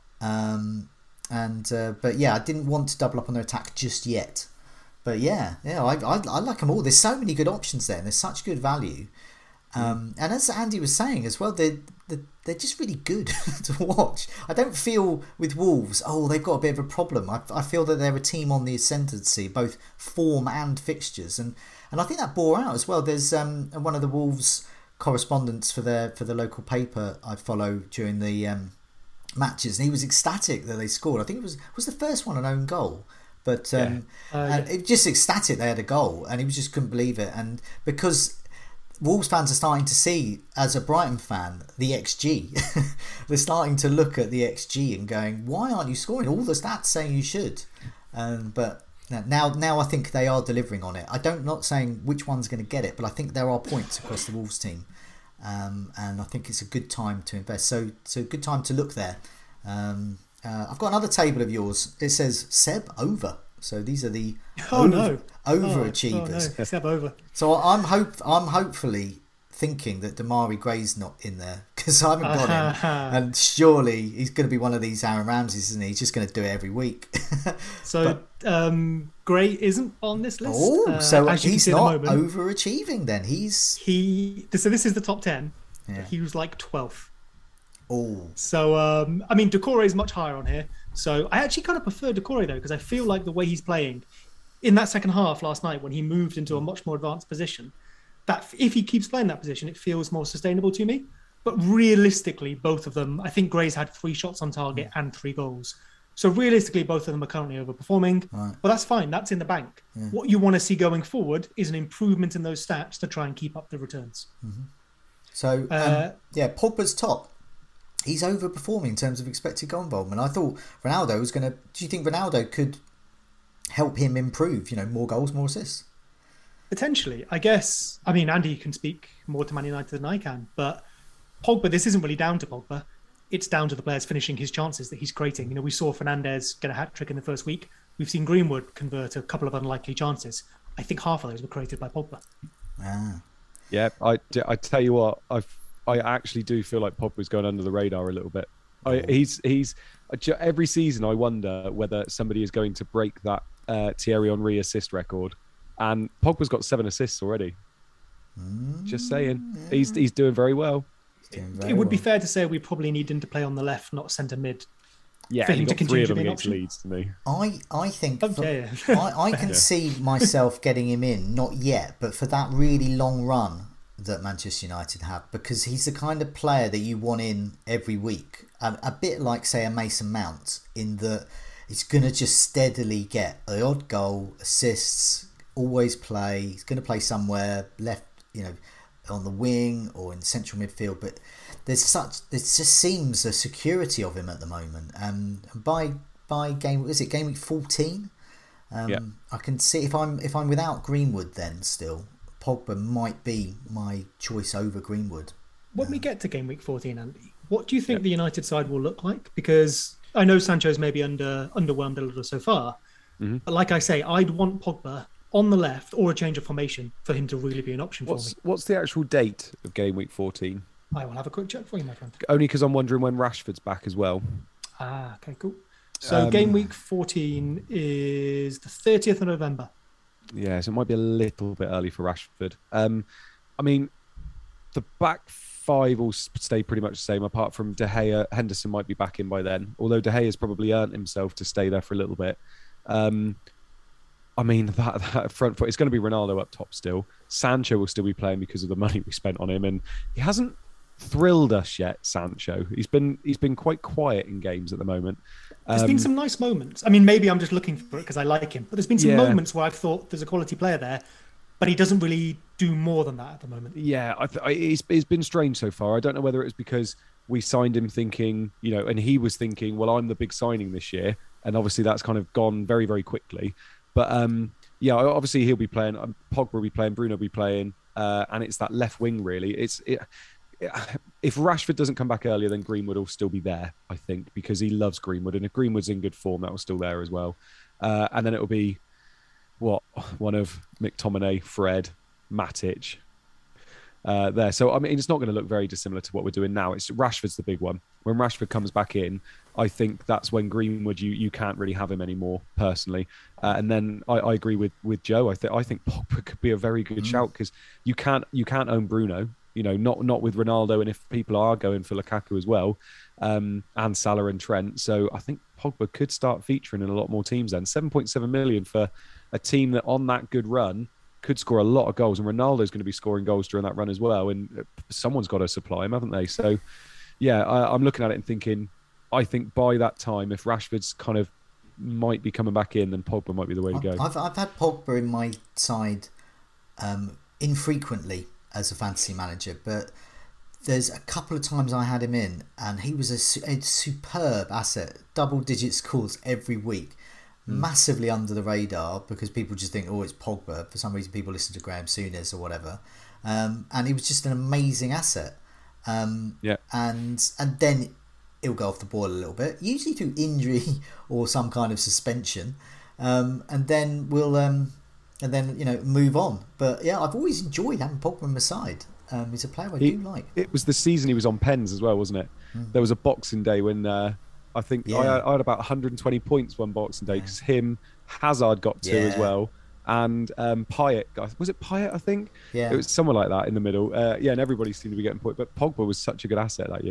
Um, and uh, But yeah, I didn't want to double up on their attack just yet. But yeah, yeah, I, I, I like them all. There's so many good options there, and there's such good value. Um, and as Andy was saying as well, they're, they're, they're just really good to watch. I don't feel with Wolves, oh, they've got a bit of a problem. I, I feel that they're a team on the ascendancy, both form and fixtures. And, and I think that bore out as well. There's um, one of the Wolves correspondents for their for the local paper I follow during the um, matches, and he was ecstatic that they scored. I think it was was the first one an own goal. But um, Yeah. Uh, and yeah. it just ecstatic they had a goal, and he was just couldn't believe it. And because Wolves fans are starting to see, as a Brighton fan, the X G. They're starting to look at the X G and going, "Why aren't you scoring?" All the stats saying you should, um, but now, now I think they are delivering on it. I don't not saying which one's going to get it, but I think there are points across the Wolves team, um, and I think it's a good time to invest. So, it's a good time to look there. Um, uh, I've got another table of yours. It says Seb over. So these are the Oh, over, no. overachievers. Oh, no. Step over. So I'm hope I'm hopefully thinking that Damari Gray's not in there because I haven't got him, and surely he's going to be one of these Aaron Ramseys, isn't he? He's just going to do it every week. So um, Gray isn't on this list. Oh, uh, so as you can he's see at the not moment. overachieving then. He's He so this is the top ten. Yeah. He was like twelfth. Oh, So, um, I mean, Decore is much higher on here. So I actually kind of prefer Decore, though, because I feel like the way he's playing in that second half last night when he moved into a much more advanced position, that if he keeps playing that position, it feels more sustainable to me. But realistically, both of them, I think Gray's had three shots on target and three goals. So realistically, both of them are currently overperforming. Right. But that's fine. That's in the bank. Yeah. What you want to see going forward is an improvement in those stats to try and keep up the returns. so um, Uh, yeah, Pogba's top. He's overperforming in terms of expected goal involvement. I thought Ronaldo was going to. Do you think Ronaldo could help him improve? You know, more goals, more assists. Potentially, I guess. I mean, Andy can speak more to Man United than I can, but Pogba, this isn't really down to Pogba. It's down to the players finishing his chances that he's creating. You know, we saw Fernandes get a hat trick in the first week. We've seen Greenwood convert a couple of unlikely chances. I think half of those were created by Pogba. Ah, Yeah, I, I tell you what, I I actually do feel like Pogba's going under the radar a little bit. I, he's he's every season I wonder whether somebody is going to break that uh, Thierry Henry assist record, and Pogba's got seven assists already. Mm, Just saying, yeah. he's he's doing very well. He's doing very It would be well. fair to say we probably need him to play on the left, not centre mid. Yeah, For he him to got three continue of to them be an against option. Leeds to me. I I think for- Okay. I, I can see myself getting him in, not yet, but for that really long run that Manchester United have, because he's the kind of player that you want in every week. Um, a bit like, say, a Mason Mount, in that he's going to just steadily get the odd goal, assists, always play. He's going to play somewhere left, you know, on the wing or in central midfield, but there's such, there just seems a security of him at the moment. Um, and by by game, is it game week fourteen? Um, Yeah. I can see if I'm if I'm without Greenwood, then still Pogba might be my choice over Greenwood. When we get to game week fourteen, Andy, what do you think the United side will look like? Because I know Sancho's maybe under underwhelmed a little so far, Mhm. but like I say, I'd want Pogba on the left or a change of formation for him to really be an option What's for me. what's the actual date of game week fourteen? I will have a quick check for you, my friend. Only because I'm wondering when Rashford's back as well. Ah, okay, cool. So Um, game week fourteen is the thirtieth of November. Yeah, so it might be a little bit early for Rashford. Um, I mean, the back five will s- stay pretty much the same, apart from De Gea. Henderson might be back in by then, although De Gea has probably earned himself to stay there for a little bit. Um, I mean, that, that front foot, it's going to be Ronaldo up top still. Sancho will still be playing because of the money we spent on him, and he hasn't thrilled us yet, Sancho. He's been he's been quite quiet in games at the moment. There's Um, been some nice moments. I mean, maybe I'm just looking for it because I like him, but there's been some Yeah. moments where I've thought there's a quality player there, but he doesn't really do more than that at the moment. Yeah, I th- I, it's, it's been strange so far. I don't know whether it was because we signed him thinking, you know, and he was thinking, well, I'm the big signing this year. And obviously that's kind of gone very, very quickly. But um, yeah, obviously he'll be playing, um, Pogba will be playing, Bruno will be playing. Uh, and it's that left wing, really. It's it, it, If Rashford doesn't come back earlier, then Greenwood will still be there, I think, because he loves Greenwood. And if Greenwood's in good form, that will still there as well. Uh, and then it'll be, what, one of McTominay, Fred, Matic, uh, there. So, I mean, it's not going to look very dissimilar to what we're doing now. It's Rashford's the big one. When Rashford comes back in, I think that's when Greenwood, you you can't really have him anymore, personally. Uh, and then I, I agree with with Joe. I think I think Pogba could be a very good Mm. shout, because you can't you can't own Bruno. You know, not not with Ronaldo, and if people are going for Lukaku as well, um, and Salah and Trent. So I think Pogba could start featuring in a lot more teams. Then seven point seven million for a team that on that good run could score a lot of goals, and Ronaldo's going to be scoring goals during that run as well. And someone's got to supply him, haven't they? So, yeah, I, I'm looking at it and thinking, I think by that time, if Rashford's kind of might be coming back in, then Pogba might be the way to go. I've I've had Pogba in my side um, infrequently as a fantasy manager, but there's a couple of times I had him in, and he was a, su- a superb asset, double digit scores every week. Massively under the radar because people just think, oh, it's Pogba. For some reason, people listen to Graham Souness or whatever, um, and he was just an amazing asset. Um, Yeah. and and then he'll go off the boil a little bit, usually through injury or some kind of suspension, um, and then we'll um, and then you know move on. But yeah, I've always enjoyed having Pogba on my side. Um, he's a player I He- do like. It was the season he was on pens as well, wasn't it? There was a Boxing Day when uh, I think Yeah. I, had, I had about one hundred twenty points one Boxing Day, because him, Hazard got two as Yeah. well, and um, Payet got, was it Payet? I think Yeah. it was somewhere like that in the middle. Uh, yeah, and everybody seemed to be getting points, but Pogba was such a good asset that year.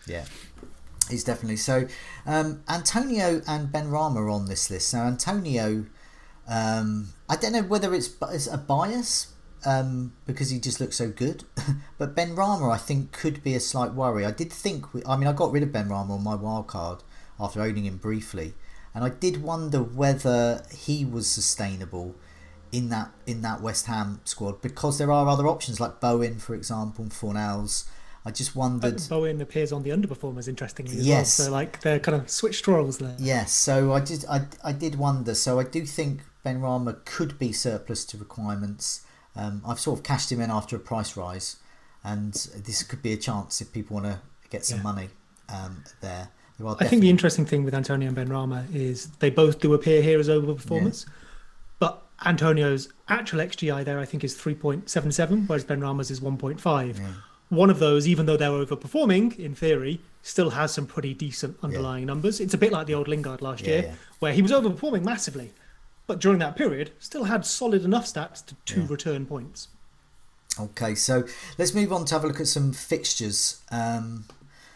Yeah. He's definitely so. Um, Antonio and Benrahma are on this list. Now, Antonio, um, I don't know whether it's, it's a bias um, because he just looks so good, but Benrahma I think could be a slight worry. I did think, we, I mean, I got rid of Benrahma on my wild card after owning him briefly, and I did wonder whether he was sustainable in that in that West Ham squad because there are other options like Bowen, for example, and Fornals. I just wondered. Bowen appears on the underperformers, interestingly, as yes. well. So, like, they're kind of switched roles there. Yes. So I did. I, I did wonder. So I do think Benrahma could be surplus to requirements. Um, I've sort of cashed him in after a price rise, and this could be a chance if people want to get some yeah. money um, there. there I think the interesting thing with Antonio and Benrahma is they both do appear here as overperformers, yeah. but Antonio's actual X G I there, I think, is three point seven seven, whereas Benrahma's is one point five. Yeah. One of those, even though they're overperforming, in theory, still has some pretty decent underlying yeah. numbers. It's a bit like the old Lingard last yeah, year, yeah. where he was overperforming massively, but during that period, still had solid enough stats to two yeah. return points. Okay, so let's move on to have a look at some fixtures. Um,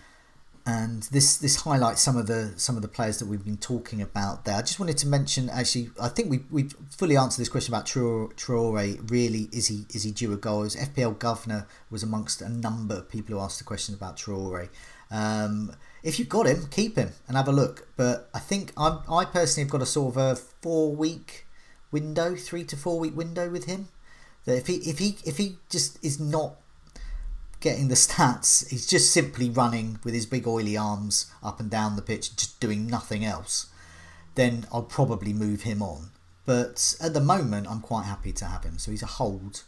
and this this highlights some of the some of the players that we've been talking about there. I just wanted to mention, actually, I think we we fully answered this question about Traore. Traore really, is he is he due a goal? As F P L Governor was amongst a number of people who asked the question about Traore. Um, if you've got him, keep him and have a look. But I think I I personally have got a sort of a four week window, three to four week window with him. That if he if he if he just is not getting the stats, he's just simply running with his big oily arms up and down the pitch, just doing nothing else, then I'll probably move him on. But at the moment, I'm quite happy to have him. So he's a hold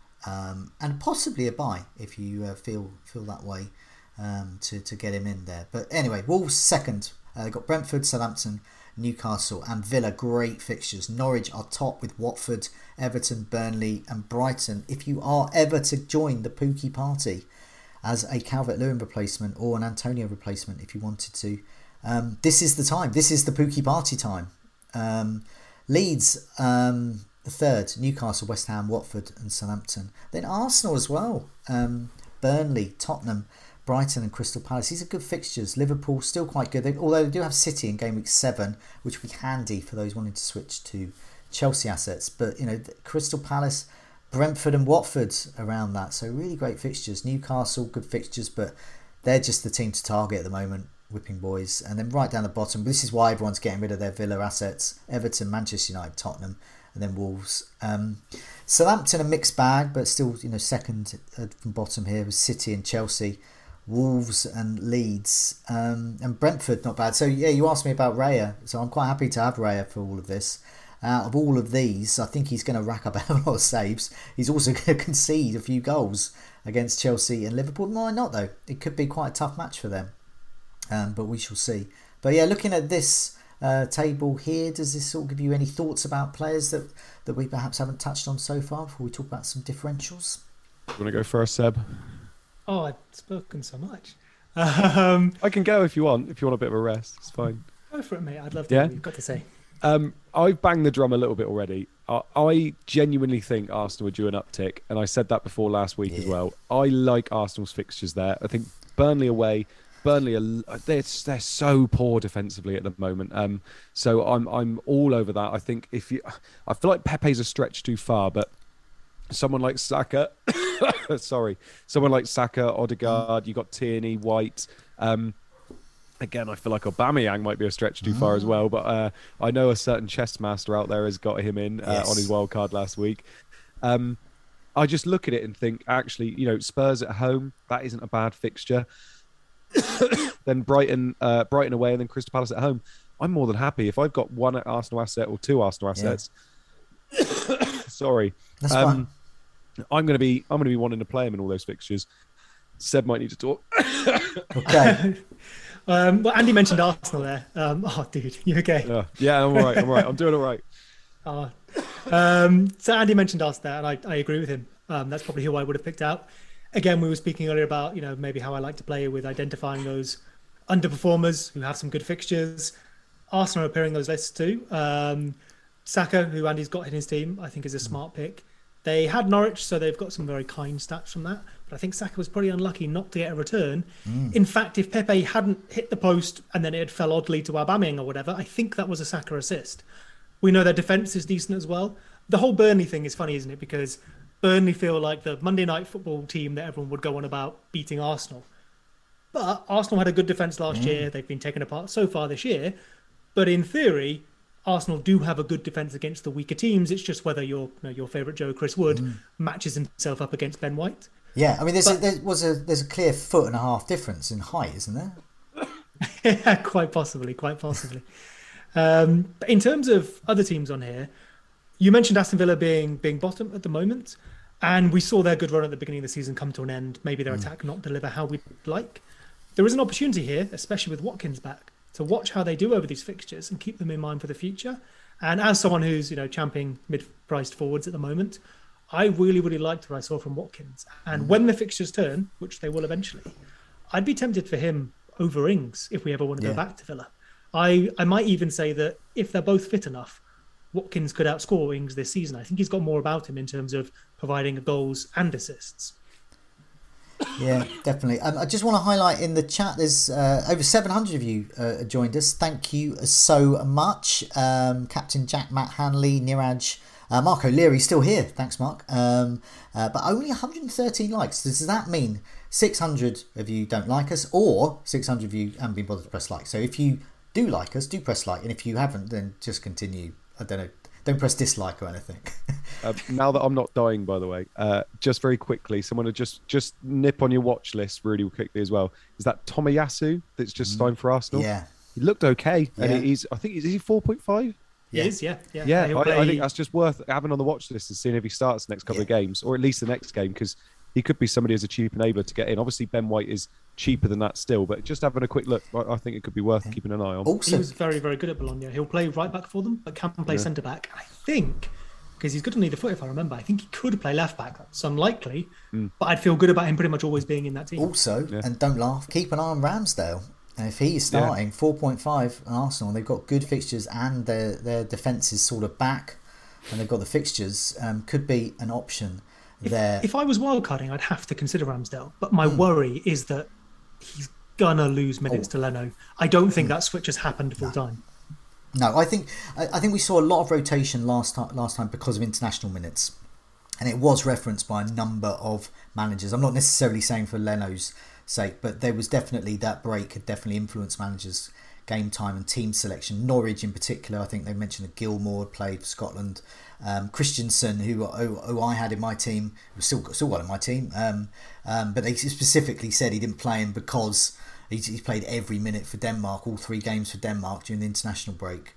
um, and possibly a buy if you uh, feel feel that way um, to, to get him in there. But anyway, Wolves second. Uh, they've got Brentford, Southampton, Newcastle and Villa. Great fixtures. Norwich are top with Watford, Everton, Burnley and Brighton. If you are ever to join the Pookie party as a Calvert-Lewin replacement or an Antonio replacement, if you wanted to, um, this is the time. This is the Pookie party time. Um, Leeds, um, the third, Newcastle, West Ham, Watford and Southampton. Then Arsenal as well. Um, Burnley, Tottenham, Brighton and Crystal Palace. These are good fixtures. Liverpool still quite good, they, although they do have City in game week seven, which would be handy for those wanting to switch to Chelsea assets. But you know, Crystal Palace, Brentford and Watford around that. So really great fixtures. Newcastle, good fixtures, but they're just the team to target at the moment, whipping boys. And then right down the bottom, this is why everyone's getting rid of their Villa assets: Everton, Manchester United, Tottenham, and then Wolves. Um, Southampton a mixed bag, but still, you know, second from bottom here with City and Chelsea. Wolves and Leeds, um, and Brentford not bad. So yeah, you asked me about Raya, so I'm quite happy to have Raya for all of this. Out of all of these, I think he's going to rack up a lot of saves. He's also going to concede a few goals against Chelsea and Liverpool. Why not though? It could be quite a tough match for them, um, but we shall see. But yeah, looking at this uh, table here, does this sort of give you any thoughts about players that, that we perhaps haven't touched on so far before we talk about some differentials? You want to go first, Seb? Oh, I've spoken so much. Um, I can go if you want. If you want a bit of a rest, it's fine. Go for it, mate. I'd love to yeah? hear what you've got to say. Um, I've banged the drum a little bit already. I, I genuinely think Arsenal are due an uptick, and I said that before last week yeah. as well. I like Arsenal's fixtures there. I think Burnley away. Burnley are they're, they're so poor defensively at the moment. Um, so I'm I'm all over that. I think if you, I feel like Pepe's a stretch too far, but someone like Saka, sorry, someone like Saka, Odegaard, you got Tierney, White. Um, again, I feel like Aubameyang might be a stretch too far as well, but uh, I know a certain chess master out there has got him in uh, yes. on his wild card last week. Um, I just look at it and think, actually, you know, Spurs at home, that isn't a bad fixture. Then Brighton, uh, Brighton away, and then Crystal Palace at home. I'm more than happy if I've got one Arsenal asset or two Arsenal assets. Yeah. Sorry, that's um, fine. I'm going to be I'm going to be wanting to play him in all those fixtures. Seb might need to talk. Okay. um, well, Andy mentioned Arsenal there. Um, oh, dude, you okay? Yeah, yeah, I'm all right. I'm all right. I'm doing all right. Oh. Um, so Andy mentioned Arsenal there, and I, I agree with him. Um, that's probably who I would have picked out. Again, we were speaking earlier about, you know, maybe how I like to play with identifying those underperformers who have some good fixtures. Arsenal are appearing in those lists too. Um, Saka, who Andy's got in his team, I think is a smart pick. They had Norwich, so they've got some very kind stats from that. But I think Saka was pretty unlucky not to get a return. Mm. In fact, if Pepe hadn't hit the post and then it had fell oddly to Aubameyang or whatever, I think that was a Saka assist. We know their defence is decent as well. The whole Burnley thing is funny, isn't it? Because Burnley feel like the Monday night football team that everyone would go on about beating Arsenal. But Arsenal had a good defence last mm. year. They've been taken apart so far this year. But in theory, Arsenal do have a good defence against the weaker teams. It's just whether your you know, your favourite Joe, Chris Wood, mm. matches himself up against Ben White. Yeah, I mean, there's but, a, there was a there's a clear foot and a half difference in height, isn't there? Yeah, quite possibly, quite possibly. um, but in terms of other teams on here, you mentioned Aston Villa being being bottom at the moment, and we saw their good run at the beginning of the season come to an end. Maybe their mm. attack not deliver how we'd like. There is an opportunity here, especially with Watkins back, to watch how they do over these fixtures and keep them in mind for the future. And as someone who's you know championing mid-priced forwards at the moment, I really, really liked what I saw from Watkins. And mm. when the fixtures turn, which they will eventually, I'd be tempted for him over Ings if we ever want to yeah. go back to Villa. I, I might even say that if they're both fit enough, Watkins could outscore Ings this season. I think he's got more about him in terms of providing goals and assists. Yeah, definitely. Um, I just want to highlight in the chat, there's uh, over seven hundred of you uh, joined us. Thank you so much. Um, Captain Jack, Matt Hanley, Niraj, uh, Mark O'Leary still here. Thanks, Mark. Um, uh, but only one hundred thirteen likes. Does that mean six hundred of you don't like us, or six hundred of you haven't been bothered to press like? So if you do like us, do press like. And if you haven't, then just continue. I don't know. Don't press dislike or anything. uh, now that I'm not dying, by the way, uh, just very quickly, someone to just just nip on your watch list really quickly as well. Is that Tomiyasu that's just signed for Arsenal? Yeah. He looked okay. Yeah. And he's, I think, is he four point five? Yeah. He is, yeah. Yeah, yeah yeah I, play... I think that's just worth having on the watch list and seeing if he starts the next couple yeah. of games, or at least the next game, because he could be somebody as a cheap enabler to get in. Obviously, Ben White is cheaper than that still, but just having a quick look, I, I think it could be worth yeah. keeping an eye on. Also, he was very, very good at Bologna. He'll play right back for them, but can play yeah. centre back. I think, because he's good on either foot, if I remember, I think he could play left back. That's unlikely, mm. but I'd feel good about him pretty much always being in that team. Also, yeah. and don't laugh, keep an eye on Ramsdale. And if he's starting, yeah. four point five Arsenal, they've got good fixtures and their, their defence is sort of back, and they've got the fixtures, um, could be an option. If, there. if I was wildcarding, I'd have to consider Ramsdale. But my mm. worry is that he's going to lose minutes oh. to Leno. I don't think mm. that switch has happened full time. No, I think I, I think we saw a lot of rotation last time, last time because of international minutes. And it was referenced by a number of managers. I'm not necessarily saying for Leno's sake, but there was definitely that break had definitely influenced managers' game time and team selection. Norwich in particular, I think they mentioned that Gilmore had played for Scotland. Um, Christensen, who, who who I had in my team, who still still got in my team, um, um, but they specifically said he didn't play him because he's, he's played every minute for Denmark, all three games for Denmark during the international break,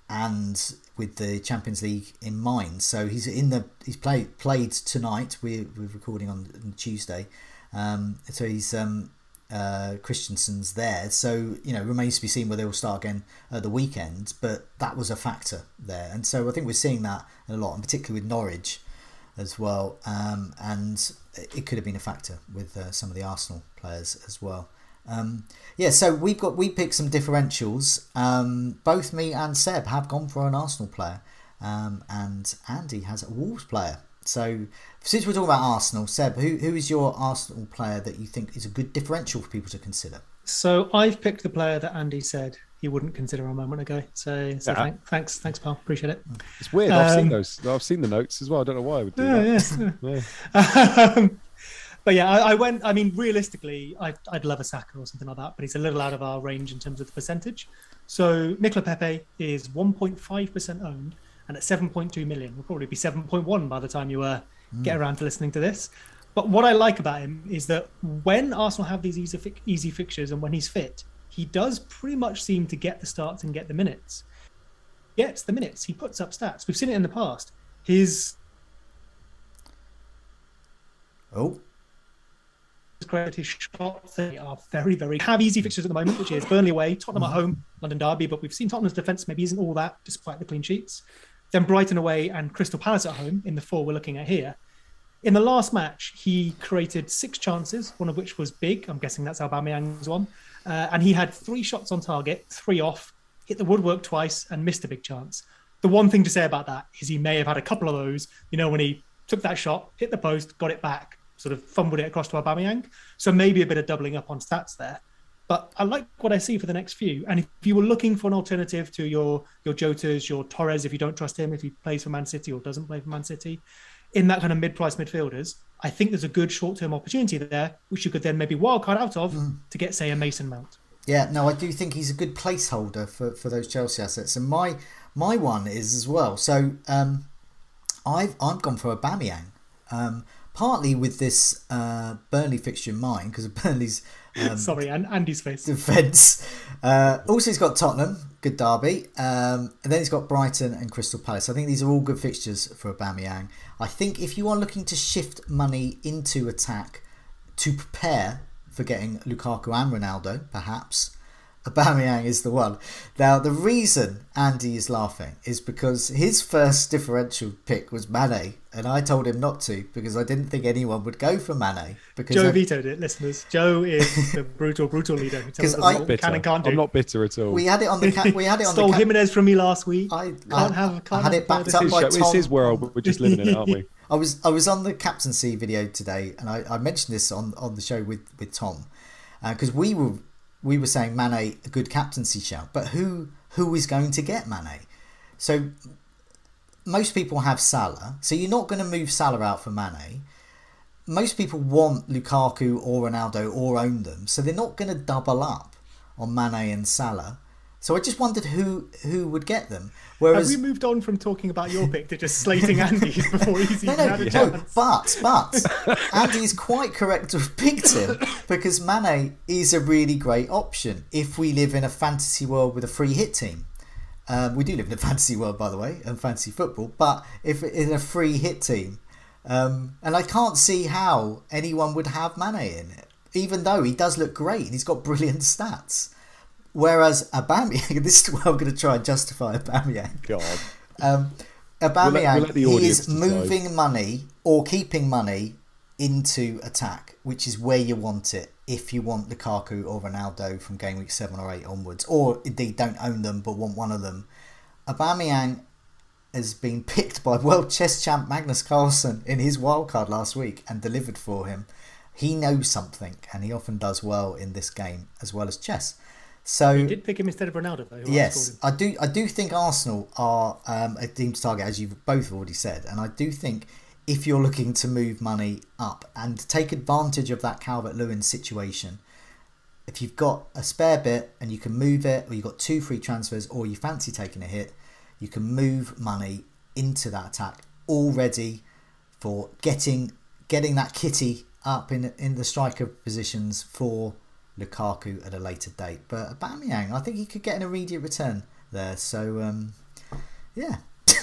and with the Champions League in mind. So he's in the he's played played tonight. We're we're recording on, on Tuesday, um, so he's. Um, Uh, Christensen's there, so you know remains to be seen whether they'll start again at the weekend. But that was a factor there, and so I think we're seeing that a lot, and particularly with Norwich as well. Um, and it could have been a factor with uh, some of the Arsenal players as well. Um, yeah, so we've got we picked some differentials. Um, both me and Seb have gone for an Arsenal player, um, and Andy has a Wolves player. So, since we're talking about Arsenal, Seb, who who is your Arsenal player that you think is a good differential for people to consider? So, I've picked the player that Andy said he wouldn't consider a moment ago. So, so yeah. thank, thanks, thanks, pal. Appreciate it. It's weird. I've um, seen those. I've seen the notes as well. I don't know why I would do yeah, that. Yeah. yeah. um, but yeah, I, I went. I mean, realistically, I'd, I'd love a Saka or something like that, but he's a little out of our range in terms of the percentage. So, Nicola Pepe is one point five percent owned. And at seven point two million, will probably be seven point one by the time you uh, mm. get around to listening to this. But what I like about him is that when Arsenal have these easy, fi- easy fixtures and when he's fit, he does pretty much seem to get the starts and get the minutes. He gets the minutes. He puts up stats. We've seen it in the past. His oh, his shots they are very, very have easy fixtures at the moment, which is Burnley away, Tottenham at home, London Derby. But we've seen Tottenham's defence maybe isn't all that, despite the clean sheets. Then Brighton away and Crystal Palace at home in the four we're looking at here. In the last match, he created six chances, one of which was big. I'm guessing that's Aubameyang's one. Uh, and he had three shots on target, three off, hit the woodwork twice and missed a big chance. The one thing to say about that is he may have had a couple of those, you know, when he took that shot, hit the post, got it back, sort of fumbled it across to Aubameyang. So maybe a bit of doubling up on stats there. But I like what I see for the next few. And if you were looking for an alternative to your your Jotas, your Torres, if you don't trust him, if he plays for Man City or doesn't play for Man City, in that kind of mid-price midfielders, I think there's a good short-term opportunity there, which you could then maybe wildcard out of mm. to get, say, a Mason Mount. Yeah, no, I do think he's a good placeholder for, for those Chelsea assets. And my my one is as well. So um, I've, I've gone for Aubameyang, um, partly with this uh, Burnley fixture in mind, because of Burnley's um, Sorry, and Andy's face. defence. Uh, also, he's got Tottenham, good derby. Um, and then he's got Brighton and Crystal Palace. I think these are all good fixtures for Aubameyang. I think if you are looking to shift money into attack to prepare for getting Lukaku and Ronaldo, perhaps, Aubameyang is the one. Now, the reason Andy is laughing is because his first differential pick was Mane, and I told him not to because I didn't think anyone would go for Mane. Because Joe I... vetoed it, listeners. Joe is the brutal, brutal leader who tells us I... what we can and can't do. I'm not bitter at all. We had it on the ca- we had it on Stole the ca- Jimenez from me last week. I, can't I, have. Can't I had have it backed It's up his, by show. Tom. It's his world. We're just living in it, aren't we? I was I was on the captaincy video today, and I, I mentioned this on, on the show with with Tom, because uh, we were we were saying Mane a good captaincy shout, but who who is going to get Mane? So most people have Salah, so you're not going to move Salah out for Mane. Most people want Lukaku or Ronaldo or own them, so they're not going to double up on Mane and Salah. So I just wondered who who would get them. Whereas, have we moved on from talking about your pick to just slating Andy before he's even no, no, had a no, chance? but but Andy is quite correct to have picked him because Mane is a really great option if we live in a fantasy world with a free hit team. Um, we do live in a fantasy world, by the way, and fantasy football. But if in a free hit team, um, and I can't see how anyone would have Mane in it, even though he does look great and he's got brilliant stats. Whereas Aubameyang, this is where I'm going to try and justify Aubameyang. God. Um, Aubameyang, we'll let, we'll he is decide. moving money or keeping money into attack, which is where you want it if you want Lukaku or Ronaldo from game week seven or eight onwards, or indeed don't own them but want one of them. Aubameyang has been picked by world chess champ Magnus Carlsen in his wildcard last week and delivered for him. He knows something, and he often does well in this game as well as chess. So you did pick him instead of Ronaldo, though. Yes, I do. I do think Arsenal are um, a team to target, as you've both already said, and I do think if you're looking to move money up and take advantage of that Calvert-Lewin situation, if you've got a spare bit and you can move it, or you've got two free transfers, or you fancy taking a hit, you can move money into that attack all ready for getting getting that kitty up in in the striker positions for Lukaku at a later date. But Aubameyang, I think he could get an immediate return there. So, um, yeah.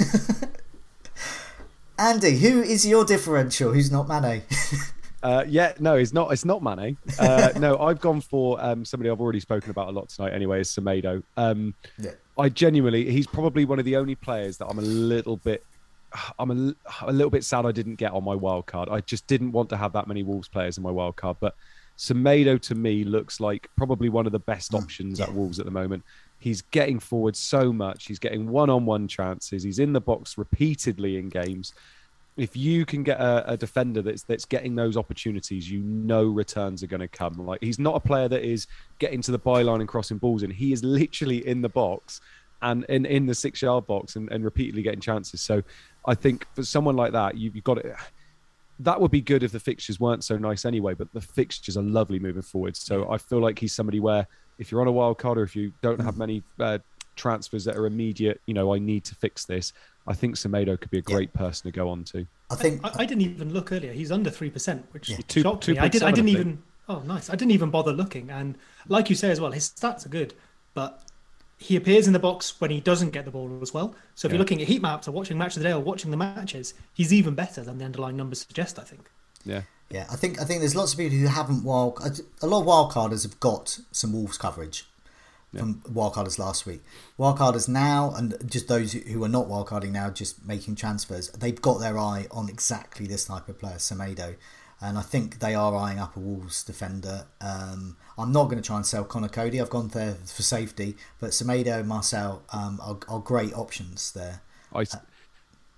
Andy, who is your differential? Who's not Mane? uh, yeah, no, it's not. It's not Mane. Uh, no, I've gone for um, somebody I've already spoken about a lot tonight. Anyway, is Semedo. Um, yeah. I genuinely, he's probably one of the only players that I'm a little bit. I'm a, a little bit sad I didn't get on my wild card. I just didn't want to have that many Wolves players in my wild card, but Semedo to me looks like probably one of the best options mm, yeah. at Wolves at the moment. He's getting forward so much. He's getting one-on-one chances. He's in the box repeatedly in games. If you can get a, a defender that's that's getting those opportunities, you know returns are going to come. Like, he's not a player that is getting to the byline and crossing balls in. He is literally in the box and in, in the six-yard box and, and repeatedly getting chances. So I think for someone like that, you, you've got it. That would be good if the fixtures weren't so nice anyway, but the fixtures are lovely moving forward. So I feel like he's somebody where if you're on a wild card or if you don't have many uh, transfers that are immediate, you know, I need to fix this, I think Semedo could be a great yeah. person to go on to. I think I, I didn't even look earlier. He's under three percent, which yeah. two, shocked two, me. I, did, I didn't even... Oh, nice. I didn't even bother looking. And like you say as well, his stats are good, but he appears in the box when he doesn't get the ball as well. So if yeah. you're looking at heat maps or watching Match of the Day or watching the matches, he's even better than the underlying numbers suggest, I think. Yeah. Yeah, I think I think there's lots of people who haven't wild... A lot of wildcarders have got some Wolves coverage yeah. from wildcarders last week. Wildcarders now, and just those who are not wildcarding now, just making transfers, they've got their eye on exactly this type of player, Semedo. And I think they are eyeing up a Wolves defender. Um, I'm not going to try and sell Connor Cody. I've gone there for safety. But Semedo and Marcel um, are, are great options there. I, uh,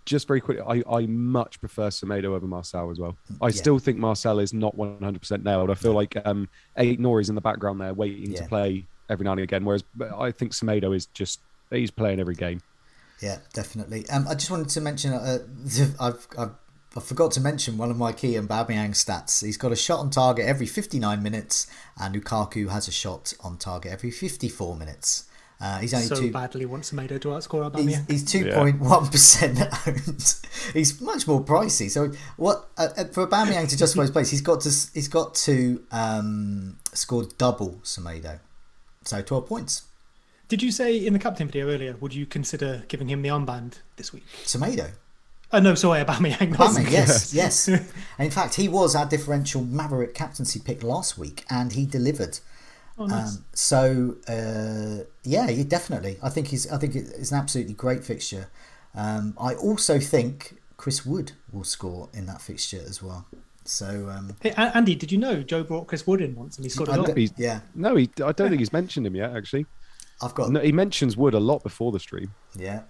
just very quickly, I, I much prefer Semedo over Marcel as well. I Yeah. still think Marcel is not one hundred percent nailed. I feel like um, Aït-Nouri's in the background there waiting Yeah. to play every now and again, whereas I think Semedo is just, he's playing every game. Yeah, definitely. Um, I just wanted to mention, uh, I've, I've I forgot to mention one of my key Aubameyang stats. He's got a shot on target every fifty-nine minutes, and Lukaku has a shot on target every fifty-four minutes. Uh, he's only so two. badly wants Semedo to outscore He's, Aubameyang. he's two point one percent owned. He's much more pricey. So what uh, for Aubameyang to justify his place? He's got to he's got to um, score double Semedo, so twelve points. Did you say in the captain video earlier, would you consider giving him the armband this week? Semedo. Oh, no, sorry, Aubameyang. not Aubameyang, Semedo. yes, yes. And in fact, he was our differential Maverick captaincy pick last week, and he delivered. Oh, nice. Um, so uh, yeah, he definitely. I think he's. I think it's an absolutely great fixture. Um, I also think Chris Wood will score in that fixture as well. So um, Hey, A- Andy, did you know Joe brought Chris Wood in once and he scored a I goal? don't- He's- yeah, No, he, I don't think he's mentioned him yet, actually. I've got. No, he mentions Wood a lot before the stream. Yeah.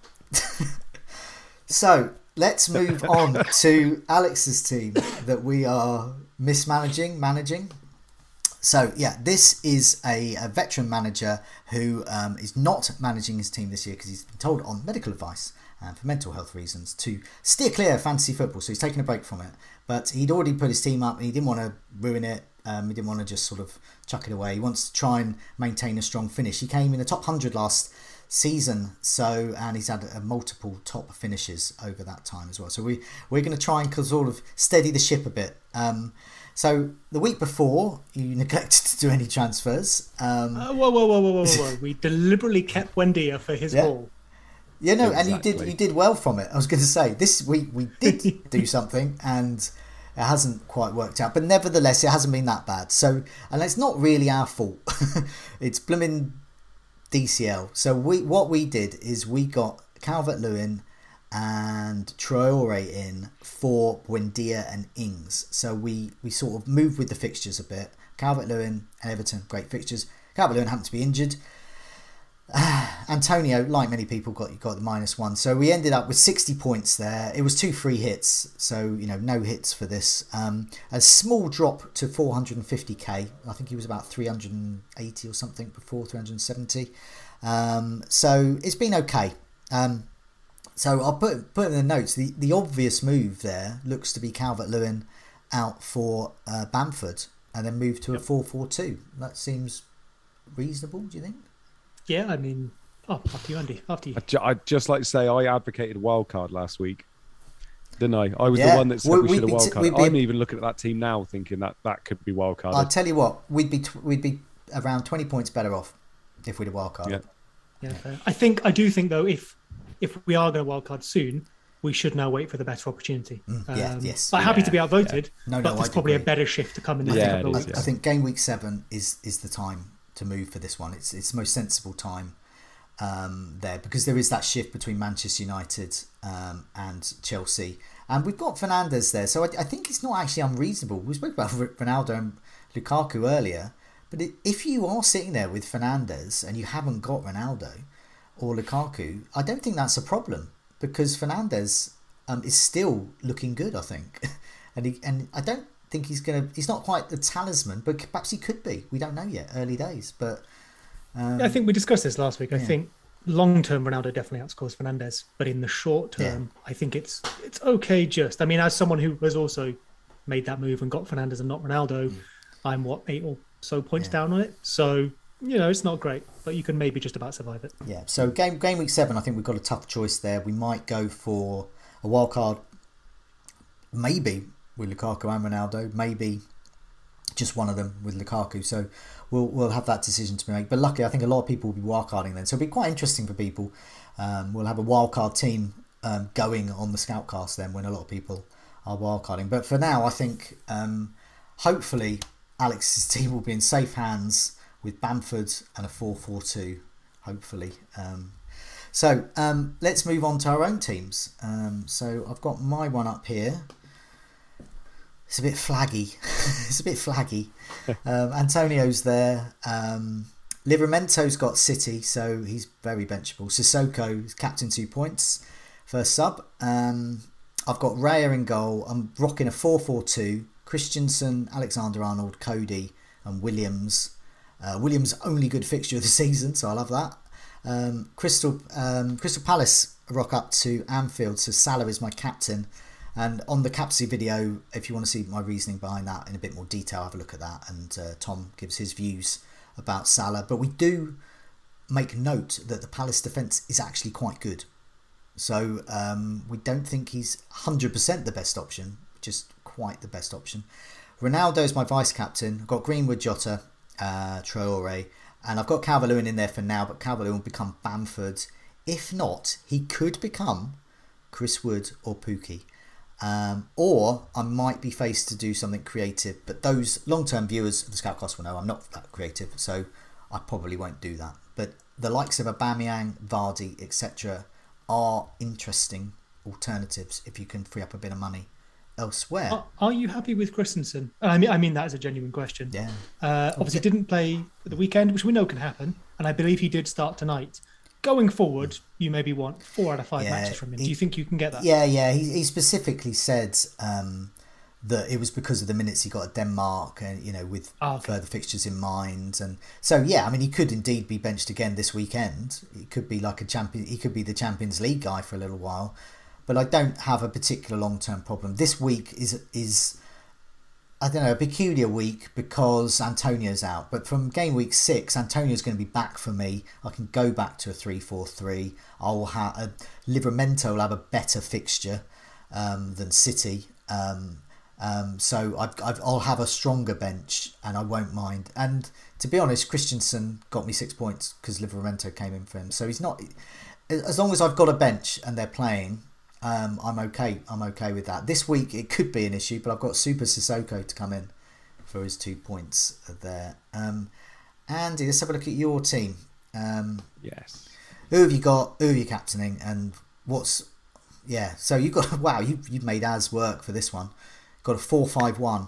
So let's move on to Alex's team that we are mismanaging, managing. So yeah, this is a, a veteran manager who um, is not managing his team this year because he's been told on medical advice and for mental health reasons to steer clear of fantasy football. So he's taking a break from it. But he'd already put his team up and he didn't want to ruin it. Um, he didn't want to just sort of chuck it away. He wants to try and maintain a strong finish. He came in the top one hundred last season, so and he's had a multiple top finishes over that time as well. So we we're going to try and sort of steady the ship a bit. Um, so the week before, you neglected to do any transfers. Um, Uh, whoa, whoa, whoa, whoa, whoa, whoa. We deliberately kept Wendia for his Yeah. goal. yeah, no, and you did Exactly. you did well from it. I was going to say this week we did do something, and it hasn't quite worked out. But nevertheless, it hasn't been that bad. So, and it's not really our fault. It's blooming D C L. So we what we did is we got Calvert-Lewin and Traore in for Buendia and Ings. So we, we sort of moved with the fixtures a bit. Calvert-Lewin, Everton, great fixtures. Calvert-Lewin happened to be injured. Antonio, like many people, got got the minus one. So we ended up with sixty points there. It was two free hits, so you know no hits for this. Um, a small drop to four hundred fifty k. I think he was about three hundred eighty or something before, three hundred seventy. Um, so it's been okay. Um, so I'll put put in the notes. The the obvious move there looks to be Calvert-Lewin out for uh, Bamford and then move to a four four two. That seems reasonable. Do you think? Yeah, I mean, oh, after you, Andy. After you. I'd, ju- I'd just like to say I advocated wildcard last week, didn't I? I was Yeah, the one that said we- we, we'd should have be t- wildcarded. we'd be- I'm even looking at that team now thinking that that could be wildcarded. I'll tell you what, we'd be t- we'd be around twenty points better off if we'd have wildcarded. Yeah. Yeah, fair. I think I do think though, if if we are going to wildcard soon, we should now wait for the better opportunity. Mm, yeah, yes. But happy Yeah, to be outvoted. No, no, but there's I'd probably agree. a better shift to come in the Yeah, next couple it of is, weeks. I think game week seven is is the time to move for this one. It's it's the most sensible time um, there because there is that shift between Manchester United um, and Chelsea, and we've got Fernandes there. So I, I think it's not actually unreasonable. We spoke about Ronaldo and Lukaku earlier, but it, if you are sitting there with Fernandes and you haven't got Ronaldo or Lukaku, I don't think that's a problem because Fernandes um, is still looking good. I think, and he, and I don't think he's gonna. He's not quite the talisman, but perhaps he could be. We don't know yet. Early days, but um, I think we discussed this last week. I yeah. think long term Ronaldo definitely outscores Fernandes, but in the short term, I think it's it's okay. Just I mean, as someone who has also made that move and got Fernandes and not Ronaldo, I'm what eight or so points Yeah. down on it. So you know, it's not great, but you can maybe just about survive it. yeah. So game game week seven, I think we've got a tough choice there. We might go for a wild card, maybe with Lukaku and Ronaldo, maybe just one of them with Lukaku. So we'll we'll have that decision to be made. But luckily, I think a lot of people will be wildcarding then, so it'll be quite interesting for people. Um, we'll have a wildcard team um, going on the Scoutcast then when a lot of people are wildcarding. But for now, I think um, hopefully Alex's team will be in safe hands with Bamford and a four four two, hopefully. Um, so um, let's move on to our own teams. Um, so I've got my one up here. It's a bit flaggy. it's a bit flaggy. Um, Antonio's there. Um, Livramento's got City, so he's very benchable. Sissoko is captain two points. first sub. Um, I've got Raya in goal. I'm rocking a four four two. Christensen, Alexander-Arnold, Cody and Williams. Uh, Williams' only good fixture of the season, so I love that. Um, Crystal um, Crystal Palace rock up to Anfield, so Salah is my captain. And on the captaincy video, if you want to see my reasoning behind that in a bit more detail, have a look at that. And uh, Tom gives his views about Salah. But we do make note that the Palace defence is actually quite good. So um, we don't think he's one hundred percent the best option, just quite the best option. Ronaldo's my vice-captain. I've got Greenwood, Jota, uh, Traore, and I've got Calvert-Lewin in there for now, but Calvert-Lewin will become Bamford. If not, he could become Chris Wood or Pookie. Um, or I might be faced to do something creative, but those long-term viewers of the Scoutcast will know I'm not that creative, so I probably won't do that. But the likes of Aubameyang, Vardy, et cetera are interesting alternatives if you can free up a bit of money elsewhere. Are, are you happy with Christensen? I mean, I mean that as a genuine question. Yeah. Uh, obviously, Okay. didn't play at the weekend, which we know can happen, and I believe he did start tonight. Going forward, you maybe want four out of five Yeah, matches from him. he- Do you think you can get that? Yeah, yeah. He, he specifically said um, that it was because of the minutes he got at Denmark, and you know, with Ah, okay. further fixtures in mind. And so, yeah, I mean, he could indeed be benched again this weekend. He could be like a champion. He could be the Champions League guy for a little while. But I don't have a particular long-term problem. This week is is I don't know, a peculiar week because Antonio's out. But from game week six, Antonio's going to be back for me. I can go back to a three four three. I'll have a Livramento will have a better fixture um, than City. Um, um, so I've, I've, I'll have a stronger bench and I won't mind. And to be honest, Christensen got me six points because Livramento came in for him. So he's not... As long as I've got a bench and they're playing... Um, I'm okay. I'm okay with that. This week it could be an issue, but I've got Super Sissoko to come in for his two points there. Um, Andy, let's have a look at your team. Um, Yes. who have you got? Who are you captaining? And what's yeah? So you got wow. You you've made as work for this one. Got a four five one.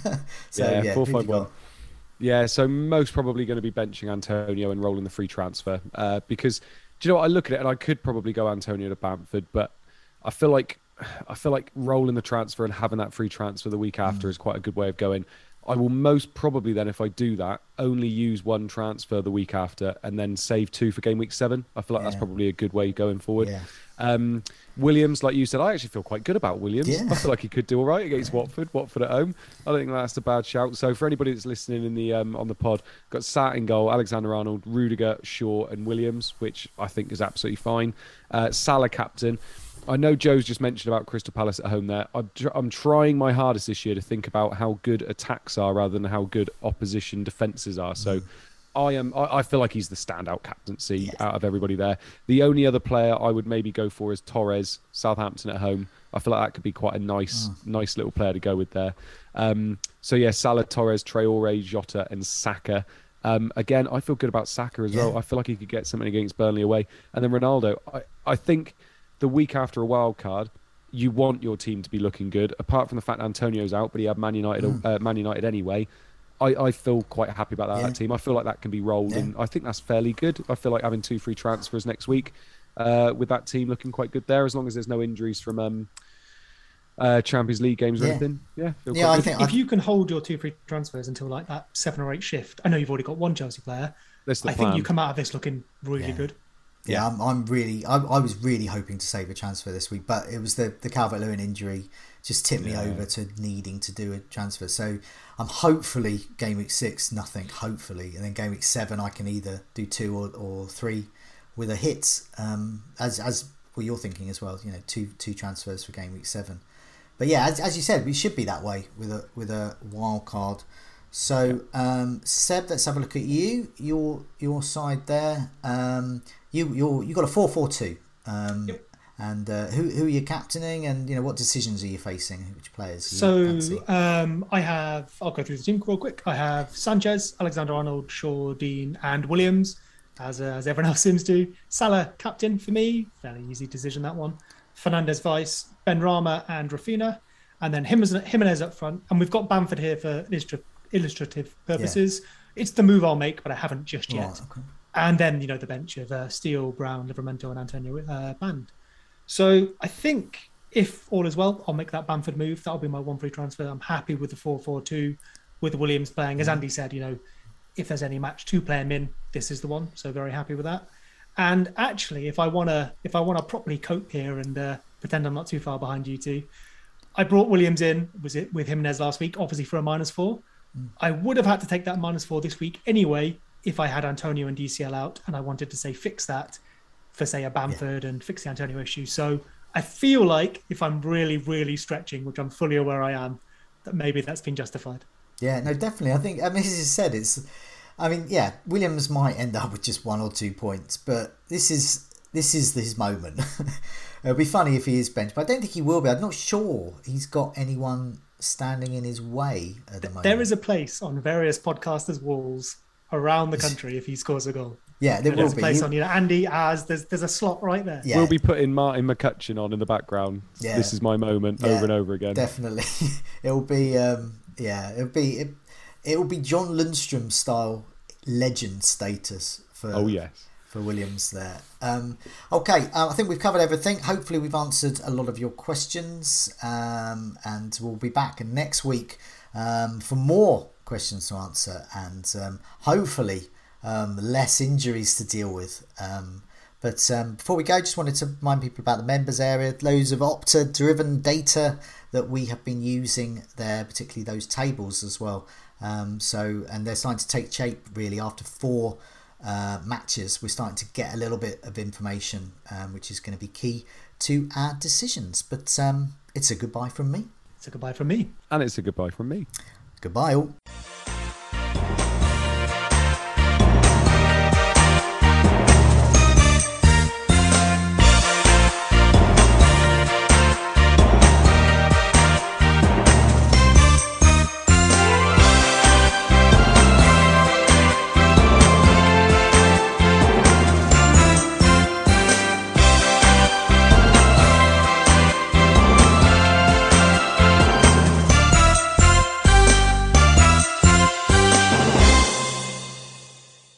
So yeah, yeah, four who have five you one. got? Yeah, so most probably going to be benching Antonio and rolling the free transfer uh, because do you know what? I look at it and I could probably go Antonio to Bamford, but I feel like I feel like rolling the transfer and having that free transfer the week after Mm. is quite a good way of going. I will most probably then, if I do that, only use one transfer the week after and then save two for game week seven. I feel like that's Yeah. probably a good way going forward. Yeah. Um, Williams, like you said, I actually feel quite good about Williams. Yeah. I feel like he could do all right against Watford. Watford at home. I don't think that's a bad shout. So for anybody that's listening in the um, on the pod, got Sat in goal, Alexander-Arnold, Rudiger, Shaw, and Williams, which I think is absolutely fine. Uh, Salah captain. I know Joe's just mentioned about Crystal Palace at home there. I'm, tr- I'm trying my hardest this year to think about how good attacks are rather than how good opposition defences are. So I am. I, I feel like he's the standout captaincy Yeah. out of everybody there. The only other player I would maybe go for is Torres, Southampton at home. I feel like that could be quite a nice, nice little player to go with there. Um, so yeah, Salah, Torres, Traore, Jota, and Saka. Um, again, I feel good about Saka as well. Yeah. I feel like he could get something against Burnley away. And then Ronaldo. I, I think the week after a wild card, you want your team to be looking good. Apart from the fact Antonio's out, but he had Man United, Mm. uh, Man United anyway. I, I feel quite happy about that, Yeah. that team. I feel like that can be rolled, Yeah. and I think that's fairly good. I feel like having two free transfers next week uh, with that team looking quite good there, as long as there's no injuries from um, uh, Champions League games or Yeah. anything. Yeah, feel Yeah, quite I good. think If you can hold your two free transfers until like that seven or eight shift, I know you've already got one Chelsea player. That's the I think plan. you come out of this looking really Yeah. good. Yeah, I'm, I'm really. I, I was really hoping to save a transfer this week, but it was the the Calvert-Lewin injury just tipped me Yeah. over to needing to do a transfer. So I'm hopefully game week six nothing, hopefully, and then game week seven I can either do two or, or three with a hit. Um, as as well you're thinking as well, you know, two two transfers for game week seven. But yeah, as, as you said, we should be that way with a with a wild card. So um, Seb, let's have a look at you. Your your side there. Um, you you you got a four four two. Um, Yep. And uh, who who are you captaining, and you know what decisions are you facing? Which players? are you So fancy? um, I have, I'll go through the team real quick. I have Sanchez, Alexander-Arnold, Shaw, Dean, and Williams, as uh, as everyone else seems to. Salah captain for me, fairly easy decision that one. Fernandez vice, Ben Rama and Rafinha, and then Jimenez, Jimenez up front. And we've got Bamford here for illustra- illustrative purposes. It's the move I'll make, but I haven't just yet. Right, okay. And then, you know, the bench of uh, Steele, Brown, Livramento, and Antonio uh, Band. So I think if all is well, I'll make that Bamford move. That'll be my one free transfer. I'm happy with the four four two, with Williams playing. As Andy said, you know, if there's any match to play him in, this is the one. So very happy with that. And actually, if I wanna if I wanna properly cope here and uh, pretend I'm not too far behind you two, I brought Williams in. Was it with Jimenez last week? Obviously for a minus four. Mm. I would have had to take that minus four this week anyway if I had Antonio and D C L out, and I wanted to say fix that for say a Bamford yeah. and fix the Antonio issue. So I feel like if I'm really really stretching, which I'm fully aware I am, that maybe that's been justified. Yeah, no, definitely. I think, I mean, as you said, it's, I mean, yeah, Williams might end up with just one or two points, but this is this is his moment. It'll be funny if he is benched, but I don't think he will be. I'm not sure he's got anyone standing in his way at the moment. There is a place on various podcasters' walls around the country if he scores a goal. Yeah, there there's will a be. place on, you know, Andy as there's there's a slot right there. Yeah. We'll be putting Martin McCutcheon on in the background. Yeah. This is my moment, Yeah, over and over again. Definitely, it'll be. Um, yeah, it'll be. It, it'll be John Lundstrom style legend status for. Oh yes. For Williams there. Um, okay, uh, I think we've covered everything. Hopefully we've answered a lot of your questions, um, and we'll be back next week um, for more questions to answer, and um, hopefully um, less injuries to deal with. Um, but um, before we go, just wanted to remind people about the members area. Loads of Opta driven data that we have been using there, particularly those tables as well. Um, so, and they're starting to take shape really after four Uh, matches. We're starting to get a little bit of information, um, which is going to be key to our decisions. But um, it's a goodbye from me. It's a goodbye from me. And it's a goodbye from me. Goodbye all.